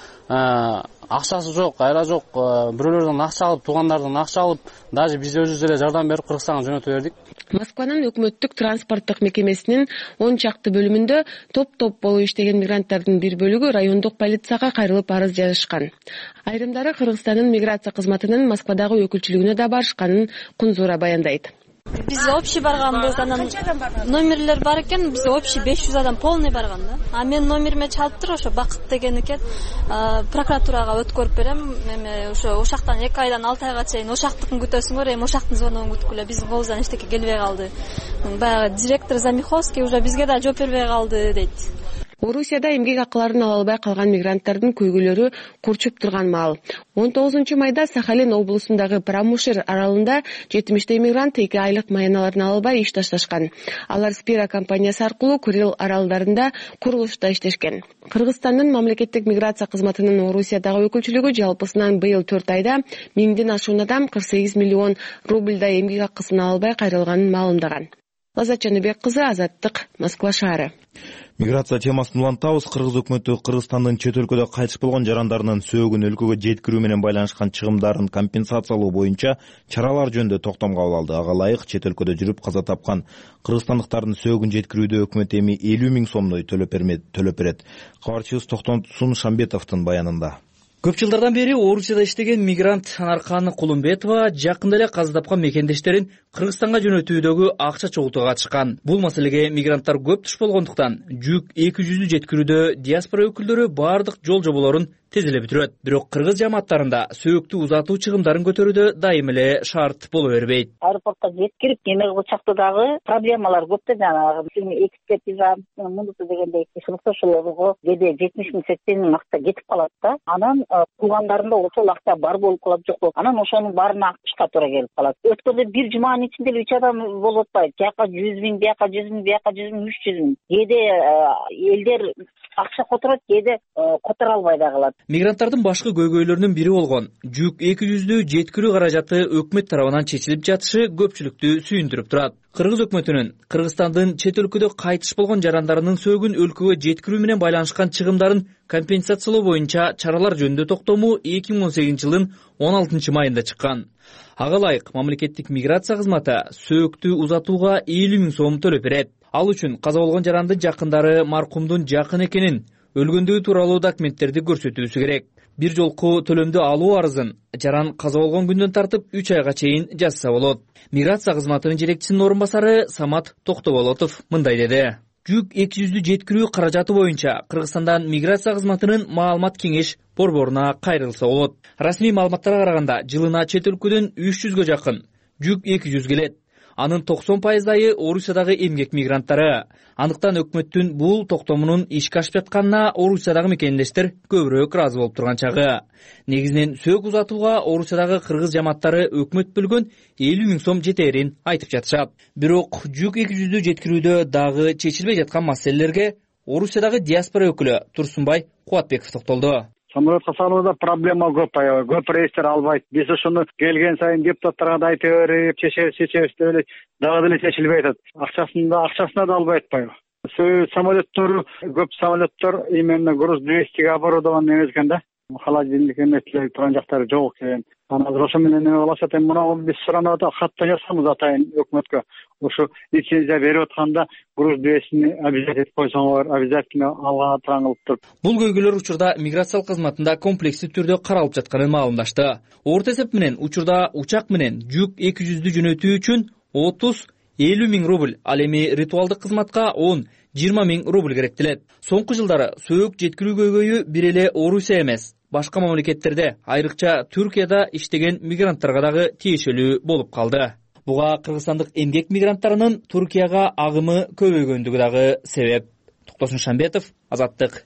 акчасы жок, айра жок, бирөөлөрдөн акча алып, туугандардан акча алып, даже биз өзүбүз эле жардам берип Кыргызстанга жөнөтө бердик. Москванын өкмөттүк транспорттук мекемесинин он чакты бөлүмүндө топ-топ болуп иштеген мигранттардын бир бөлүгү райондук полицияга кайрылып арыз жазышкан. Айрымдары Кыргызстандын миграция кызматынын Москвадагы өкүлчүлүгүнө да барышканын Кунзура баяндайт. Биз общий барганбыз, анан номерлер бар экен, биз общий беш жүз адам полный барган да. А мен номериме чалыптыр, ошо Бакыт деген экен, прокуратурага өткөрүп берем. Эми ошо ошактан эки айдан алты айга чейин ошактыкын күтөсүңөр, эми ошактын звоногун күтүп эле биздин колубуздан эчтеке келбей калды. Баягы директор Замиховский уже бизге да жооп бербей калды дейт. Орусияда эмгек акыларын ала албай калган мигранттардын көйгөйлөрү курчуп турган маал. он тогузунчу майда Сахалин облусундагы Прамушер аралында жетимиштей мигрант эки айлык маяналарын ала албай иш ташташкан. Алар Спира компаниясы аркылуу Курил аралдарында курулушта иштешкен. Кыргызстандын мамлекеттик миграция кызматынын Орусиядагы өкүлчүлүгү жалпысынан быйыл төрт айда миңден ашуун адам кырк сегиз миллион рубльдай эмгек акысын ала албай кайрылганын маалымдаган. Лаззат Жаныбек кызы, Азаттык, Москва шаары. Миграция темасын улантабыз. Кыргыз өкмөтү Кыргызстандын чет өлкөдө кайтыш болгон жарандарынын сөөгүн өлкөгө жеткирүү менен байланышкан чыгымдарын компенсациялоо боюнча чаралар жөнүндө токтом кабыл алды. Ага ылайык чет өлкөдө жүрүп каза тапкан кыргызстандыктардын сөөгүн жеткирүүдө өкмөт эми элүү миң сомдой төлөп берет. Кабарчыбыз Токтомсун Шамбетовдун баянында. Көп жылдардан бери Орусияда иштеген мигрант Анарканы Кулумбетова жакында эле каза тапкан мекендештерин Кыргызстанга жөнөтүүдөгү акча чогултууга катышкан. Бул маселеге мигранттар көп туш болгондуктан жүк эки жүздү жеткирүүдө диаспора өкүлдөрү бардык жол жоболорун тез эле бүтүрөт. Бирок кыргыз жамааттарында сөөктү узатуу чыгымдарын көтөрүүдө дайым эле шарт боло бербейт. Аэропортко жеткирип эме кылчакта дагы проблемалар көп да, жанагы экспертиза мындысы дегендей шылыкташуулорго кээде жетимиш миң сексен миң акча кетип калат да. Анан туугандарында ошол акча бар болуп калат, жок болуп. Анан ошонун баарын акчка туура келип калат. Өткөндө бир жуманын ичинде эле үч адам болуп атпайбы? Жака жүз миң, бияка жүз миң, бияка жүз миң, үч жүз миң. Кээде элдер акча которот, кээде которо албай да калат. Мигранттардын башкы көйгөйлөрүнүн бири болгон жүк эки жүздү жеткирүү каражаты өкмөт тарабынан чечилип жатышы көпчүлүктү сүйүндүрүп турат. Кыргыз өкмөтүнүн Кыргызстандын чет өлкөдө кайтыш болгон жарандарынын сөөгүн өлкөгө жеткирүү менен байланышкан чыгымдарын компенсациялоо боюнча чаралар жөнүндө токтому эки миң он сегизинчи жылдын он алтынчы майында чыккан. Ага ылайык мамлекеттик миграция кызматы сөөктү узатууга элүү миң сом төлөп берет. Ал үчүн каза болгон жарандын жакындары маркумдун жакын экенин, өлгөндүгү тууралуу документтерди көрсөтүүсү керек. Бир жолку төлөмдү алуу арызын жаран каза болгон күндөн тартып үч айга чейин жазса болот. Миграция кызматынын жетекчисинин орун басары Самат Токтоболотов мындай деди. Жүк эки жүздү жеткирүү каражаты боюнча Кыргызстандан миграция кызматынын маалымат кеңеш борборуна кайрылса болот. Расмий маалыматтарга караганда жылына чет өлкөдөн үч жүзгө жакын жүк эки жүз келет. Анын токсон пайыздайы Орусиядагы эмгек мигранттары. Андыктан өкмөттүн бул токтомунун ишке ашып жатканына Орусиядагы мекендештер көбүрөөк ыраазы болуп турган чагы. Негизинен сөök узатууга Орусиядагы кыргыз жамааттары өкмөт бөлгөн элүү миң сом жетээрин айтып жатышат. Бирок жүк эки жүздү жеткирүүдө дагы чечилбей жаткан маселелерге Орусиядагы диаспора өкүлү Турсунбай Кубатбеков токтолду. Самолетко салууда проблема көп, көп рейстер албайт. Биз ошону келген сайын депутаттарга да айта берип, чечебиз, чечебиз деп эле дагы деле чечилбей атат. Акчасында, акчасына да албай атпайбы. самолеттор көп самолеттор именно груз двести оборудован эмес экен да. Холодильник эмеслер турган жактары жок экен. Анан азыр ошо менен эме кылышат. Эми мына биз суранып атабыз, катта жазабыз атайын өкмөткө. Ошо лицензия берип атканда груз двестини обязательно этип койсоңор, обязательно алган атыран кылып туруп. Бул көйгөйлөр учурда миграциялык кызматында комплекстүү түрдө каралып жатканын маалымдашты. Орто эсеп менен учурда учак менен жүк эки жүздү жөнөтүү үчүн отуз элүү миң рубль, ал эми ритуалдык кызматка он жыйырма миң рубль керектелет. Соңку жылдары сөөк жеткирүү көйгөйү бир эле Орусия эмес, башка мамлекеттерде, айрыкча Түркияда иштеген мигранттарга дагы тиешелүү болуп калды. Буга кыргызстандык эмгек мигранттарынын Түркияга агымы көбөйгөндүгү дагы себеп. Токтосун Шамбетов, Азаттык.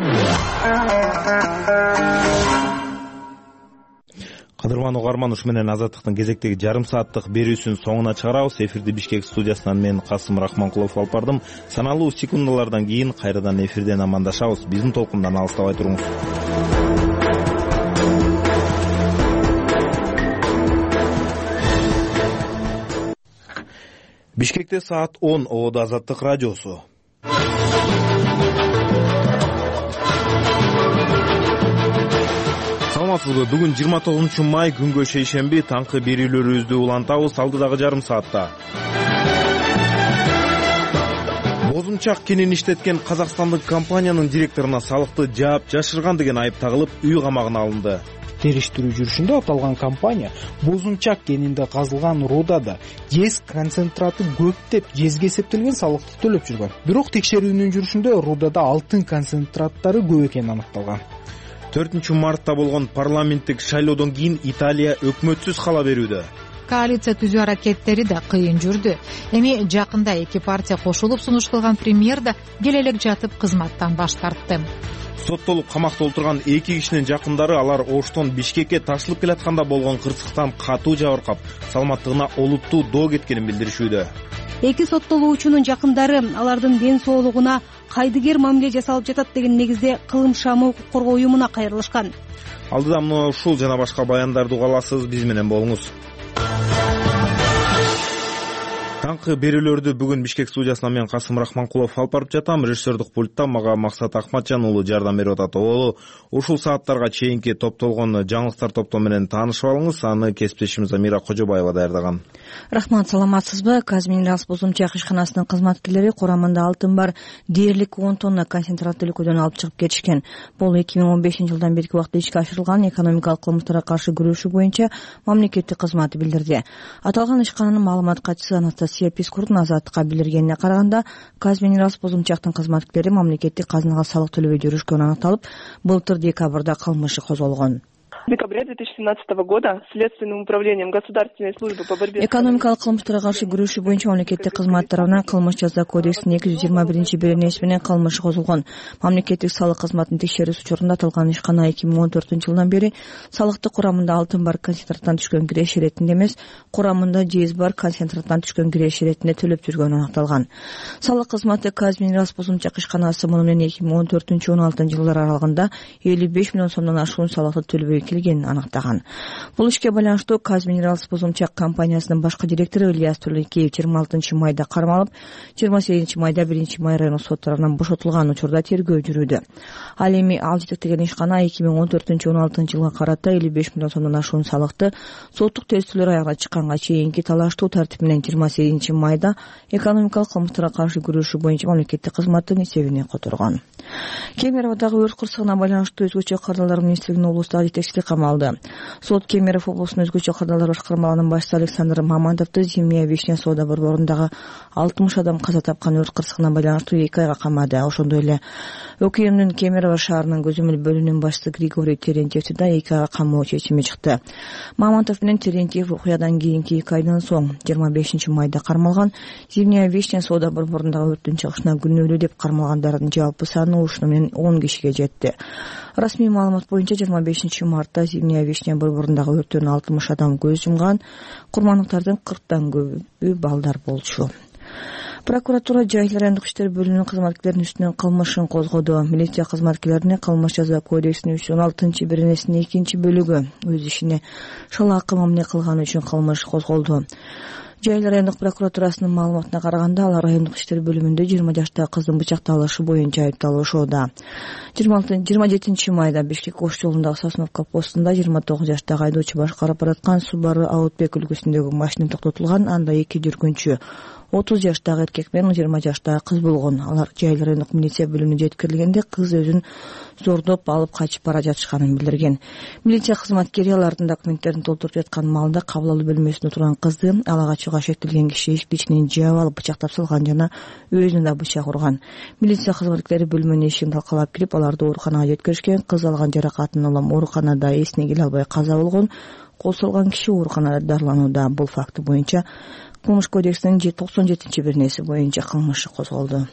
Кадырман угарман, ушу менен Азаттыктын кезектеги жарым сааттык берүүсүн соңуна чыгарабыз. Эфирди Бишкек студиясынан мен Касым Рахманкулов алып бардым. Саналуу секундалардан кийин кайрадан эфирден амандашабыз. Биздин толкундан алыстабай туруңуз. Бишкекте саат он, Ободо Азаттык радиосу. Саламатсызбы? Бүгүн жыйырма тогузунчу май, күнгө шейшемби, таңкы берүүлөрүбүздү улантабыз алдыдагы жарым саатта. Бозумчак кенин иштеткен казакстандык компаниянын директоруна салыкты жаап жашырган деген айып тагылып, үй камагына алынды. Териштирүү жүрүшүндө аталган компания Бозумчак кенинде казылган рудада жез концентраты көп деп жезге эсептелген салыкты төлөп жүргөн. Бирок текшерүүнүн жүрүшүндө рудада алтын концентраттары көп экени аныкталган. төртүнчү мартта болгон парламенттик шайлоодон кийин Италия өкмөтсүз кала берүүдө. Коалиция түзүү аракеттери да кыйын жүрдү. Эми жакында эки партия кошулуп сунуш кылган премьер да келелек жатып кызматтан баш тартты. Соттолуп камакта отурган эки кишинин жакындары алар Оштон Бишкекке ташылып келатканда болгон кырсыктан катуу жабыркап, саламаттыгына олуттуу доо кеткенин билдиришүүдө. Эки соттолуучунун жакындары алардын ден соолугуна кайдыгер мамиле жасалып жатат деген негизде кылым шамы укук коргоо уюмуна кайрылышкан. Алдыда мына ушул жана башка баяндарды угаласыз, биз менен болуңуз. Таңкы берүүлөрдү бүгүн Бишкек студиясынан мен Касым Рахманкулов алып барып жатам. Режиссердик пульттан мага Максат Акматжан уулу жардам берип атат. Оолу, ушул сааттарга чейинки топтолгон жаңылыктар топтому менен таанышып алыңыз. Аны кесиптешибиз Амира Кожобаева даярдаган. Рахмат, саламатсызбы? Казминрас Бозумчак ишканасынын кызматкерлери курамында алтын бар дээрлик он тонна концентрат өлкөдөн алып чыгып кетишкен. Бул эки миң он бешинчи жылдан берки убакта ишке ашырылган экономикалык кылмыштарга каршы күрөшүү боюнча мамлекеттик кызматы билдирди. Аталган ишкананын маалымат катчысы Анастасия Пискурдун Азаттыкка билдиргенине караганда, Казминрас Бозумчактын кызматкерлери мамлекеттик казынага салык төлөбөй жүрүшкөнү анықталып, былтыр декабрда кылмышы козголгон. В декабре две тысячи семнадцатого года Следственным управлением Государственной службы по борьбе экономикалык кылмыштарга каршы күрөшүү боюнча мамлекеттик кызмат тарабынан кылмыш жаза кодексинин эки жүз жыйырма биринчи беренеси менен кылмыш козулгон. Мамлекеттик салык кызматынын текшерүүсү учурунда аталган ишкана эки миң он төртүнчү жылдан бери салыктык курамында алтын бар концентраттан түшкөн киреш иретинде эмес, курамында жез бар концентраттан түшкөн киреш иретинде төлөп жүргөнү аныкталган. Салык кызматы Казминрас Бозумчак ишканасы муну менен эки миң он төртүнчү он алтынчы жылдар аралыгында элүү беш миллион сомдон ашуун салыкты төлөбөй келгенин аныктаган. Бул ишке байланыштуу Казминрас Бозумчак компаниясынын башкы директору Ильяс Төлөкеев жыйырма алтынчы майда кармалып, жыйырма сегизинчи майда биринчи май райондук сот тарабынан бошотулган учурда тергөө жүрүүдө. Ал эми ал жетектеген ишкана эки миң он төртүнчү он алтынчы жылга карата элүү беш миллион сомдон ашуун салыкты соттук терістүүлөр аягына чыкканга чейинки талаштуу тартип менен жыйырма сегизинчи майда экономикалык кылмыштарга каршы күрөшүү боюнча мамлекеттик кызматтын эсебине которгон. Кемеровдагы өрт кырсыгына байланыштуу өзгөчө кардалар министрлигинин облустагы жетекчиси камалды. Сот Кемеров облусунун өзгөчө кардалар башкармалыгынын башчысы Александр Мамантовду Зимняя Вишня соода борборундагы алтымыш адам каза тапкан өрт кырсыгына байланыштуу эки айга камады. Ошондой эле ÖKMдин Кемерово шаарынын көзөмөл бөлүмүнүн башчысы Григорий Терентьевди да эки айга камоо чечими чыкты. Мамантов менен Терентьев окуядан кийинки эки айдан соң жыйырма бешинчи майда кармалган. Зимняя Вишня соода борборундагы өрттүн чыгышына күнөөлүү деп кармалгандардын жалпы саны ушуну менен он кишиге жетти. Расмий маалымат боюнча жыйырма бешинчи мартта Зимняя Вишня борборундагы өрттөн алтымыш адам көз жумган, курмандыктардын кырктан көбү балдар болчу. Прокуратура жайыл райондук иштер бөлүмүнүн кызматкерлеринин үстүнөн кылмышын козгоду. Милиция кызматкерлерине кылмыш жаза кодексинин үч жүз он алтынчы беренесинин экинчи бөлүгү өз ишине шалаакы мамиле кылганы үчүн кылмыш козголду. Жайыл райондук прокуратурасынын маалыматына караганда, алар райондук иштер бөлүмүндө жыйырма жаштагы кыздын бычакталышы боюнча айыпталышууда. жыйырма жетинчи майда Бишкек Ош жолундагы Сосновка постунда жыйырма тогуз жаштагы айдоочу башкарып бараткан Subaru Outback үлгүсүндөгү машина токтотулган. Анда эки жүргүнчү отуз жаштагы эркек менен жыйырма жаштагы кыз болгон. Алар Жайыл райондук милиция бөлүмүнө жеткирилгенде кыз өзүн зордоп алып качып бара жатышканын билдирген. Милиция кызматкери алардын документтерин толтуруп жаткан маалда кабыл алуу бөлмөсүндө турган кызды ала качууга шектелген киши эшик ичинен жаап алып бычактап салган жана өзүнө да бычак урган. Милиция кызматкерлери бөлмөнүн эшигин талкалап кирип, аларды ооруканага жеткиришкен. Кыз алган жаракатын улам ооруканада эсине келе албай каза болгон. Кол салган киши ооруканада дарыланууда. Бул факты боюнча Кылмыш кодексинин токсон жетинчи беренеси боюнча кылмыш козголду.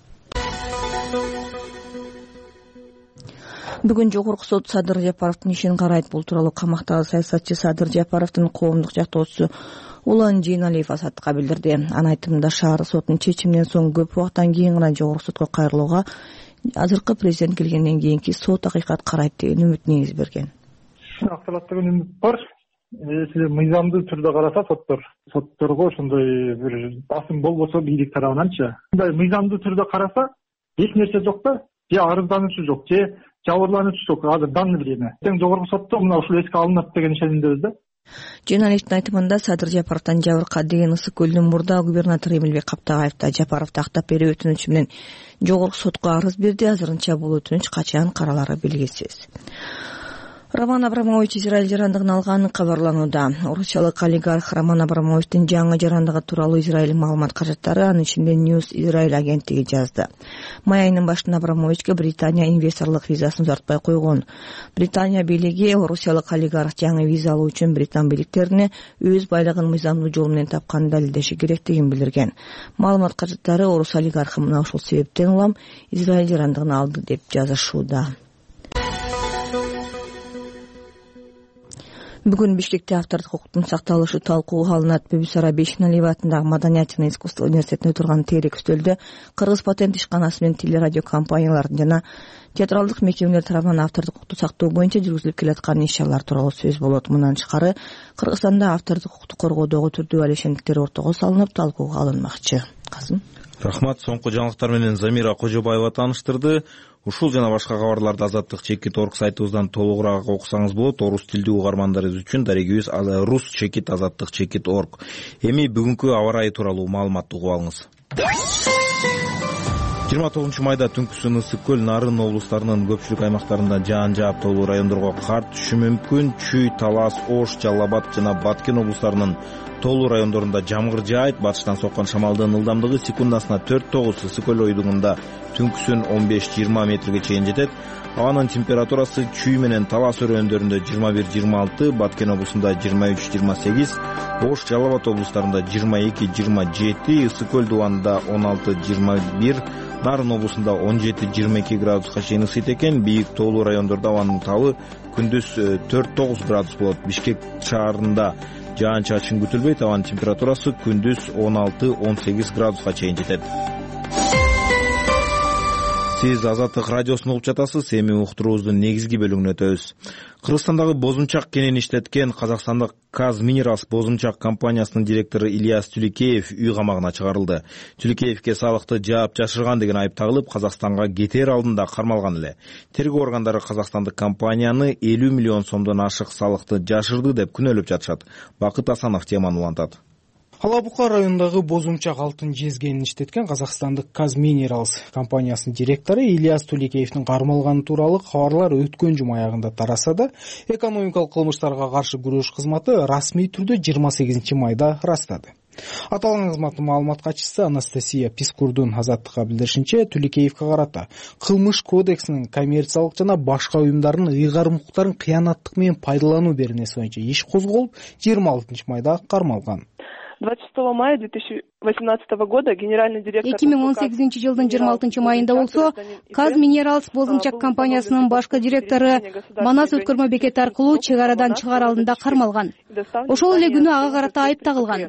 Бүгүн жогорку сот Садыр Жапаровдун ишин карайт. Бул тууралуу камактагы саясатчы Садыр Жапаровдун коомдук жактоочусу Улан Жейналиев Азаттыкка билдирди. Анын айтымында шаар сотунун чечиминен соң көп убакыттан кийин гана жогорку сотко кайрылууга азыркы президент келгенден кийинки сот акыйкат карайт деген үмүт негиз берген. Акталат деген үмүт бар. Эсиле мыйзамдуу түрдө караса соттор сотторго ошондой бир басым болбосо бийлик тарабынанчы. Мындай мыйзамдуу түрдө караса эч нерсе жок да, же арыздануучу жок, же жабырлануучу жок. Азыр данный время. Тең жогорку сотто мына ушул эске алынат деген ишенимдебиз да. Журналисттин айтымында Садыр Жапаровдон жабырка деген Ысык көлүнүн мурда губернатору Эмилбек Каптагаев да Жапаровду актап берүү өтүнүчү менен жогорку сотко арыз берди. Азырынча бул өтүнүч качан каралары белгисиз. Роман Абрамович Израиль жарандыгын алганы кабарланууда. Орусиялык олигарх Роман Абрамовичтин жаңы жарандыгы тууралуу Израиль маалымат каражаттары, анын ичинде News Израиль агенттиги жазды. Май айынын башында Абрамовичке Британия инвесторлук визасын узартпай койгон. Британия бийлиги орусиялык олигарх жаңы виза алуу үчүн британ бийликтерине өз байлыгын мыйзамдуу жол менен тапканын далилдеши керектигин билдирген. Маалымат каражаттары орус олигархы мына ушул себептен улам Израиль жарандыгын алды деп жазышууда. Бүгүн Бишкекте автордук укуктун сакталышы талкууга алынат. Бибисара Бейшеналиева атындагы Маданият жана искусство университетинде турган теерек үстөлдө Кыргыз патент ишканасы менен телерадио компаниялардын жана театралдык мекемелер тарабынан автордук укукту сактоо боюнча жүргүзүлүп келаткан иш-чаралар тууралуу сөз болот. Мындан тышкары Кыргызстанда автордук укукту коргоодогу түрдүү алешендиктер ортого салынып, талкууга алынмакчы. Касым. Рахмат. Соңку жаңылыктар менен Замира Кожобаева тааныштырды. Ушул жана башка кабарларды Азаттык чекит орг сайтыбыздан толугураак окусаңыз болот. Орус тилдүү угармандарыбыз үчүн дарегибиз рус чекит азаттык чекит орг. Эми бүгүнкү аба ырайы тууралуу маалыматты угуп алыңыз. жыйырма тогузунчу майда түнкүсүн Ысык көл, Нарын облустарынын көпчүлүк аймактарында жаан жаап, тоолуу райондорго кар түшүшү мүмкүн. Чүй, Талас, Ош, Жалал Абад жана Баткен облустарынын тоолуу райондорунда жамгыр жаайт. Батыштан соккон шамалдын ылдамдыгы секундасына төрт тогуз, Ысык көл ойдугунда түнкүсүн он беш жыйырма метрге чейин жетет. Абанын температурасы Чүй менен Талас өрөөндөрүндө жыйырма бир жыйырма алты, Баткен облусунда жыйырма үч жыйырма сегиз, Ош, Жалал Абад облустарында жыйырма эки жыйырма жети, Ысык көл дубанында он алты жыйырма бир, Нарын облусунда он жети жыйырма эки градуска чейин ысыйт экен. Бийик тоолуу райондордо абанын табы күндүз төрт тогуз градус болот. Бишкек шаарында жаан-чачын күтүлбөйт. Абанын температурасы күндүз он алты он сегиз градуска чейин жетет. Сиз Азаттык радиосун угуп жатасыз. Эми уктуруубуздун негизги бөлүгүнө өтөбүз. Кыргызстандагы бозумчак кенин иштеткен казакстандык Казминералс бозумчак компаниясынын директору Ильяс Тюлекеев үй камагына чыгарылды. Тюлекеевке салыкты жаап жашырган деген айып тагылып, Казакстанга кетер алдында кармалган эле. Тергөө органдары казакстандык компанияны элүү миллион сомдон ашык салыкты жашырды деп күнөөлөп жатышат. Бакыт Асанов теманы улантат. Алабука районундагы бозумчак алтын жезгенин иштеткен казакстандык Казминералс компаниясынын директору Ильяс Тюлекеевдин кармалганы тууралуу кабарлар өткөн жума аягында тараса да, экономикалык кылмыштарга каршы күрөш кызматы расмий түрдө жыйырма сегизинчи майда ырастады. Аталган кызматтын маалымат катчысы Анастасия Пискурдун Азаттыкка билдиришинче, Тюлекеевге карата Кылмыш кодексинин коммерциялык жана башка уюмдардын ыйгарым укуктарын кыянаттык менен пайдалануу беренеси боюнча иш козголуп, жыйырма алтынчы майда кармалган. двадцать шестого мая две тысячи восемнадцатого года генеральный директор эки миң он сегизинчи жылдын жыйырма алтынчы майында болсо Казминералс бозумчак компаниясынын башкы директору Манас өткөрмө бекети аркылуу чек арадан чыгаар алдында кармалган. Ошол эле күнү ага карата айып тагылган.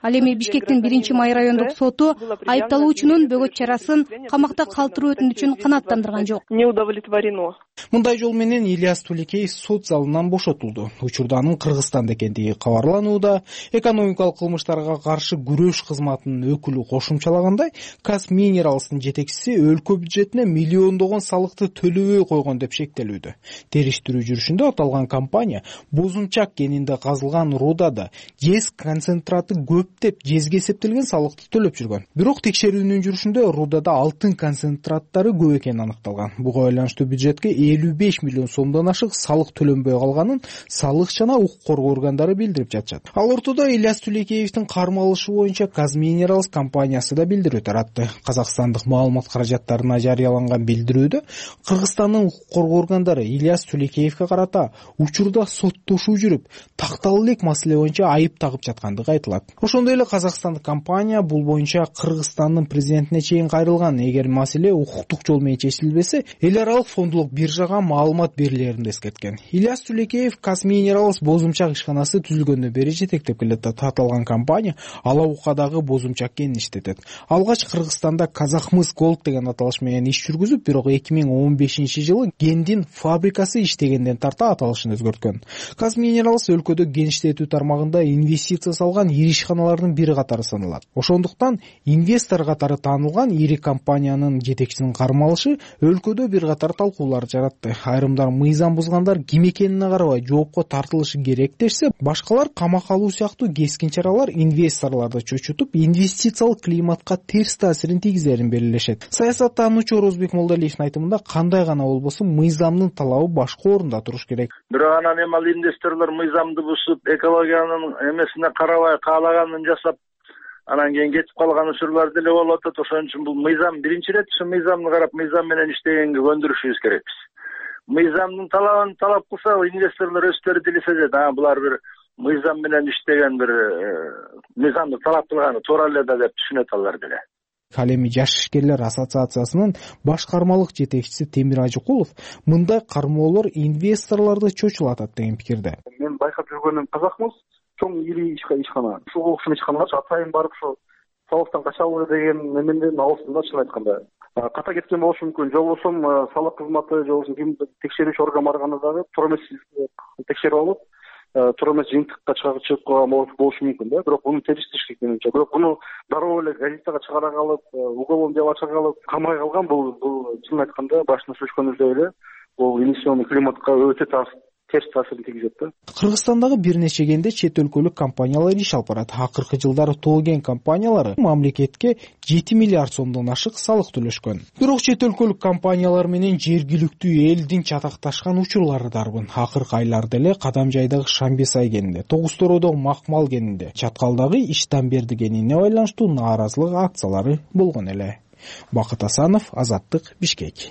Ал эми Бишкектин биринчи май райондук соту айыпталуучунун бөгөт чарасын камакта калтыруу өтүнүчүн канааттандырган жок. Не удовлетворено. Мындай жол менен Ильяс Туликеев сот залынан бошотулду. Учурда анын Кыргызстанда экендиги кабарланууда. Экономикалык кылмыштарга каршы күрөш кызматынын өкүлү кошумчалагандай, Казминералстын жетекчиси өлкө бюджетине миллиондогон салыкты төлөбөй койгон деп шектелүүдө. Териштирүү жүрүшүндө аталган компания Бозумчак кенинде казылган рудада жез концентраты көп деп жезге эсептелген салыкты төлөп жүргөн. Бирок текшерүүнүн жүрүшүндө рудада алтын концентраттары көп экени аныкталган. Буга байланыштуу бюджетке элүү беш миллион сомдон ашык салык төлөнбөй калганын салык жана укук коргоо органдары билдирип жатышат. Ал ортодо Ильяс Туликеевдин кармалышы боюнча Казминералс компаниясы да билдирүү таратты. Казакстандык маалымат каражаттарына жарыяланган билдирүүдө Кыргызстандын укук коргоо органдары Ильяс Туликеевге карата учурда соттошуу жүрүп, такталуу элек маселе боюнча айып тагып жаткандыгы айтылат. Ошондой эле казакстандык компания бул боюнча Кыргызстандын президентине чейин кайрылган. Эгер маселе укуктук жол менен чечилбесе, эл аралык фондулук биржага маалымат берилерин эскерткен. Ильяс Туликеев Казминералс Бозумчак ишканасы түзүлгөндөн бери жетектеп келатат. Аталган компания Алабукадагы Бозумчак кенин иштетет. Алгач Кыргызстанда Казахмыс Голд деген аталыш менен иш жүргүзүп, бирок эки миң он бешинчи жылы гендин фабрикасы иштегенден тарта аталышын өзгөрткөн. Казминералс өлкөдө ген иштетүү тармагында инвестиция салган ири ишканалардын бири катары саналат. Ошондуктан инвестор катары таанылган ири компаниянын жетекчисинин кармалышы өлкөдө бир катар талкуулар жаратты. Айрымдар мыйзам бузгандар ким экенине карабай жоопко тартылышы керек дешсе, башкалар камак алуу сыяктуу кескин чаралар инвесторлорду чочутуп, инвестициялык климатка терс таасирин тийгизерин белгилешет. Саясаттануучу Орозбек Молдалиевдин айтымында кандай гана болбосун мыйзамдын талабы башка орунда туруш керек. Бирок анан эми ал инвесторлор мыйзамды бузуп, экологиянын эмесине карабай каалаганын жасап, анан кийин кетип калган учурлар деле болуп атат. Ошон үчүн бул мыйзам биринчи ирет ушу мыйзамды карап, мыйзам менен иштегенге көндүрүшүбүз керекпиз. Мыйзамдын талабын талап кылса, инвесторлор өздөрү билишет, а булар бир мыйзам менен иштеген бир мыйзамды талап кылганы туура эле да деп түшүнөт алар деле. Ал эми Жаш ишкерлер ассоциациясынын башкармалык жетекчиси Темир Ажыкулов мындай кармоолор инвесторлорду чочулатат деген пикирде. Мен байкап жүргөнүм Казахмыс чоң ири ишкана. Ушул окшон ишканалар атайын барып ушу салыктан качабы деген эменден алсын да, чын айтканда. Ката кеткен болушу мүмкүн. Же болбосо салык кызматы, же болбосо ким текшерүүчү орган барганда дагы туура эмес текшерип алып, туура эмес жыйынтыкка чыгып койгон болушу мүмкүн да. Бирок муну териштириш керек менимче. Бирок муну дароо эле газетага чыгара калып, уголовный дело ача калып, камай калган бул бул чын айтканда башында сүйлөшкөнүбүздөй эле бул инвестиционный климатка өтө терс таасирин тийгизет да. Кыргызстандагы бир нече кенде чет өлкөлүк компаниялар иш алып барат. Акыркы жылдары тоо кен компаниялары мамлекетке жети миллиард сомдон ашык салык төлөшкөн. Бирок чет өлкөлүк компаниялар менен жергиликтүү элдин чатакташкан учурлары дарбын. Акыркы айларда эле Кадамжайдагы Шамбесай кенинде, Тогуз Тородогу Макмал кенинде, Чаткалдагы Иштанберди кенине байланыштуу нааразылык акциялары болгон эле. Бакыт Асанов, Азаттык, Бишкек.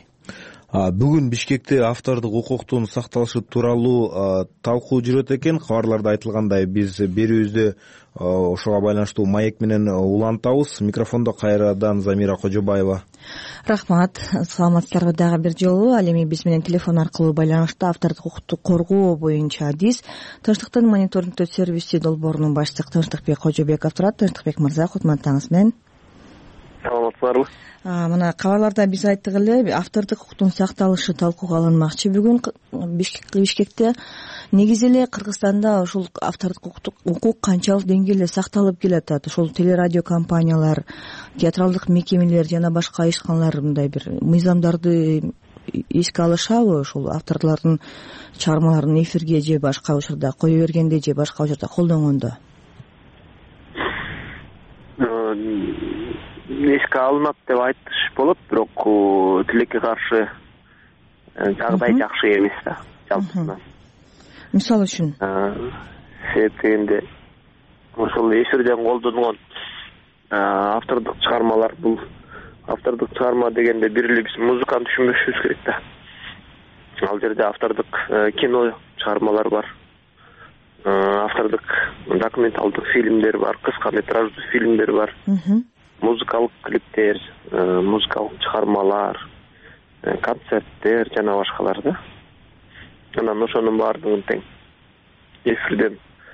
Бүгүн Бишкекте автордук укуктун сакталышы тууралуу талкуу жүрөт экен. Кабарларда айтылгандай, биз берүүбүздү ошого байланыштуу маек менен улантабыз. Микрофондо кайрадан Замира Кожобаева. Рахмат. Саламатсыздарбы дагы бир жолу. Ал эми биз менен телефон аркылуу байланышта автордук укукту коргоо боюнча адис Тынчтыктын мониторингдөө сервиси долбоорунун башчысы Тынчтыкбек Кожобеков турат. Тынчтыкбек мырза, кутмандыгыңыз менен. Саламатсыздарбы. Мына кабарларда биз айттык эле, автордук укуктун сакталышы талкууга алынмакчы бүгүн Бишкекте. Негизи эле Кыргызстанда ушул автордук укук канчалык деңгээлде сакталып келатат? Ошол телерадио компаниялар, театралдык мекемелер жана башка ишканалар мындай бир мыйзамдарды эске алышабы? Ошол авторлордун чыгармаларын эфирге же башка учурда кое бергенде же башка учурда колдонгондо? Эске алынат деп айтыш болот, бирок тилекке каршы жагдай жакшы эмес да, жалпысынан. Мисалы үчүн? Себеп дегенде, ошол эфирден колдонгон автордук чыгармалар, бул автордук чыгарма дегенде бир эле биз музыканы түшүнбөшүбүз керек да. Ал жерде автордук кино чыгармалар бар, автордук документалдык фильмдер бар, кыска метраждуу фильмдер бар. Музыкалык клиптер, музыкалык чыгармалар, концерттер жана башкалар да. Анан ошонун баардыгын тең эфирден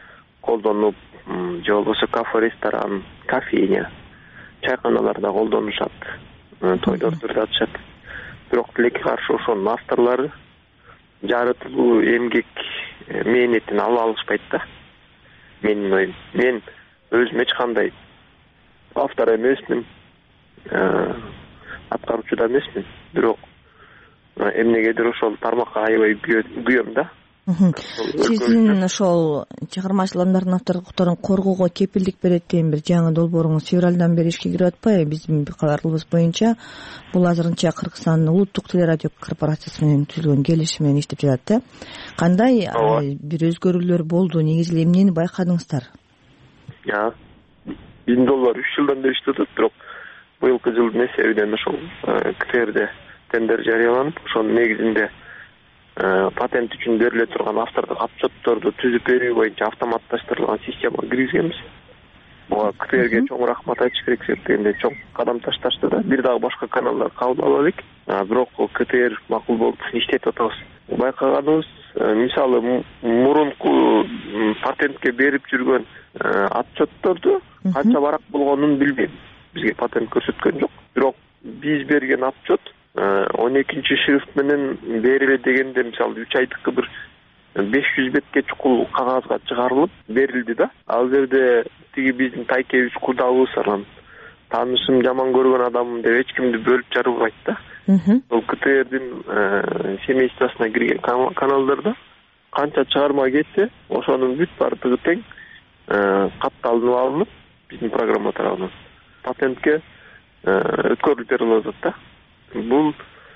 колдонуп, же болбосо кафе, ресторан, кофейня, чайканаларда колдонушат, тойлорду өтүшат. Бирок тилекке каршы ошонун авторлору жарытылуу эмгек мээнетин ала алышпайт да. Менин оюм. Мен өзүм эч кандай автор эмесмин, аткаруучу да эмесмин. Бирок эмнегедир ошол тармакка аябай күйөм да. Сиздин ошол чыгармачылардын авторлук укуктарын коргоого кепилдик берет деген бир жаңы долбооруңуз февралдан бери ишке кирип атпайбы? Биздин кабарыбыз боюнча бул азырынча Кыргызстандын улуттук телерадио корпорациясы менен түзүлгөн келишим менен иштеп жатат да. Кандай бир өзгөрүүлөр болду? Негизи эле эмнени байкадыңыздар? Я биздин долбоор үч жылдан бери иштеп атат, бирок быйылкы жылдын эсебинен ошол КТРде тендер жарыяланып, ошонун негизинде патент үчүн бериле турган автордук отчетторду түзүп берүү боюнча автоматташтырылган системага киргизгенбиз. Буга КТРге чоң рахмат айтыш керек, себептегенде чоң кадам ташташты да. Бир дагы башка каналдар кабыл ала элек, бирок КТР макул болуп иштетип атабыз. Байкаганыбыз, мисалы мурунку патентке берип жүргөн отчетторду канча барак болгонун билбейм. Бизге патент көрсөткөн жок. Бирок биз берген отчет он экинчи шрифт менен бериле дегенде, мисалы үч айдыкы бир беш жүз бетке чукул кагазга чыгарылып берилди да. Ал жерде тиги биздин тайкебиз, кудабыз, анан таанышым, жаман көргөн адамым деп эч кимди бөлүп жарыбайт да. Бул КТРдин семействосуна кирген каналдарда канча чыгарма кетсе, ошонун бүт баардыгы тең катталынып алынып, биздин программа тарабынан патентке өткөрүлүп берилип атат да. Бул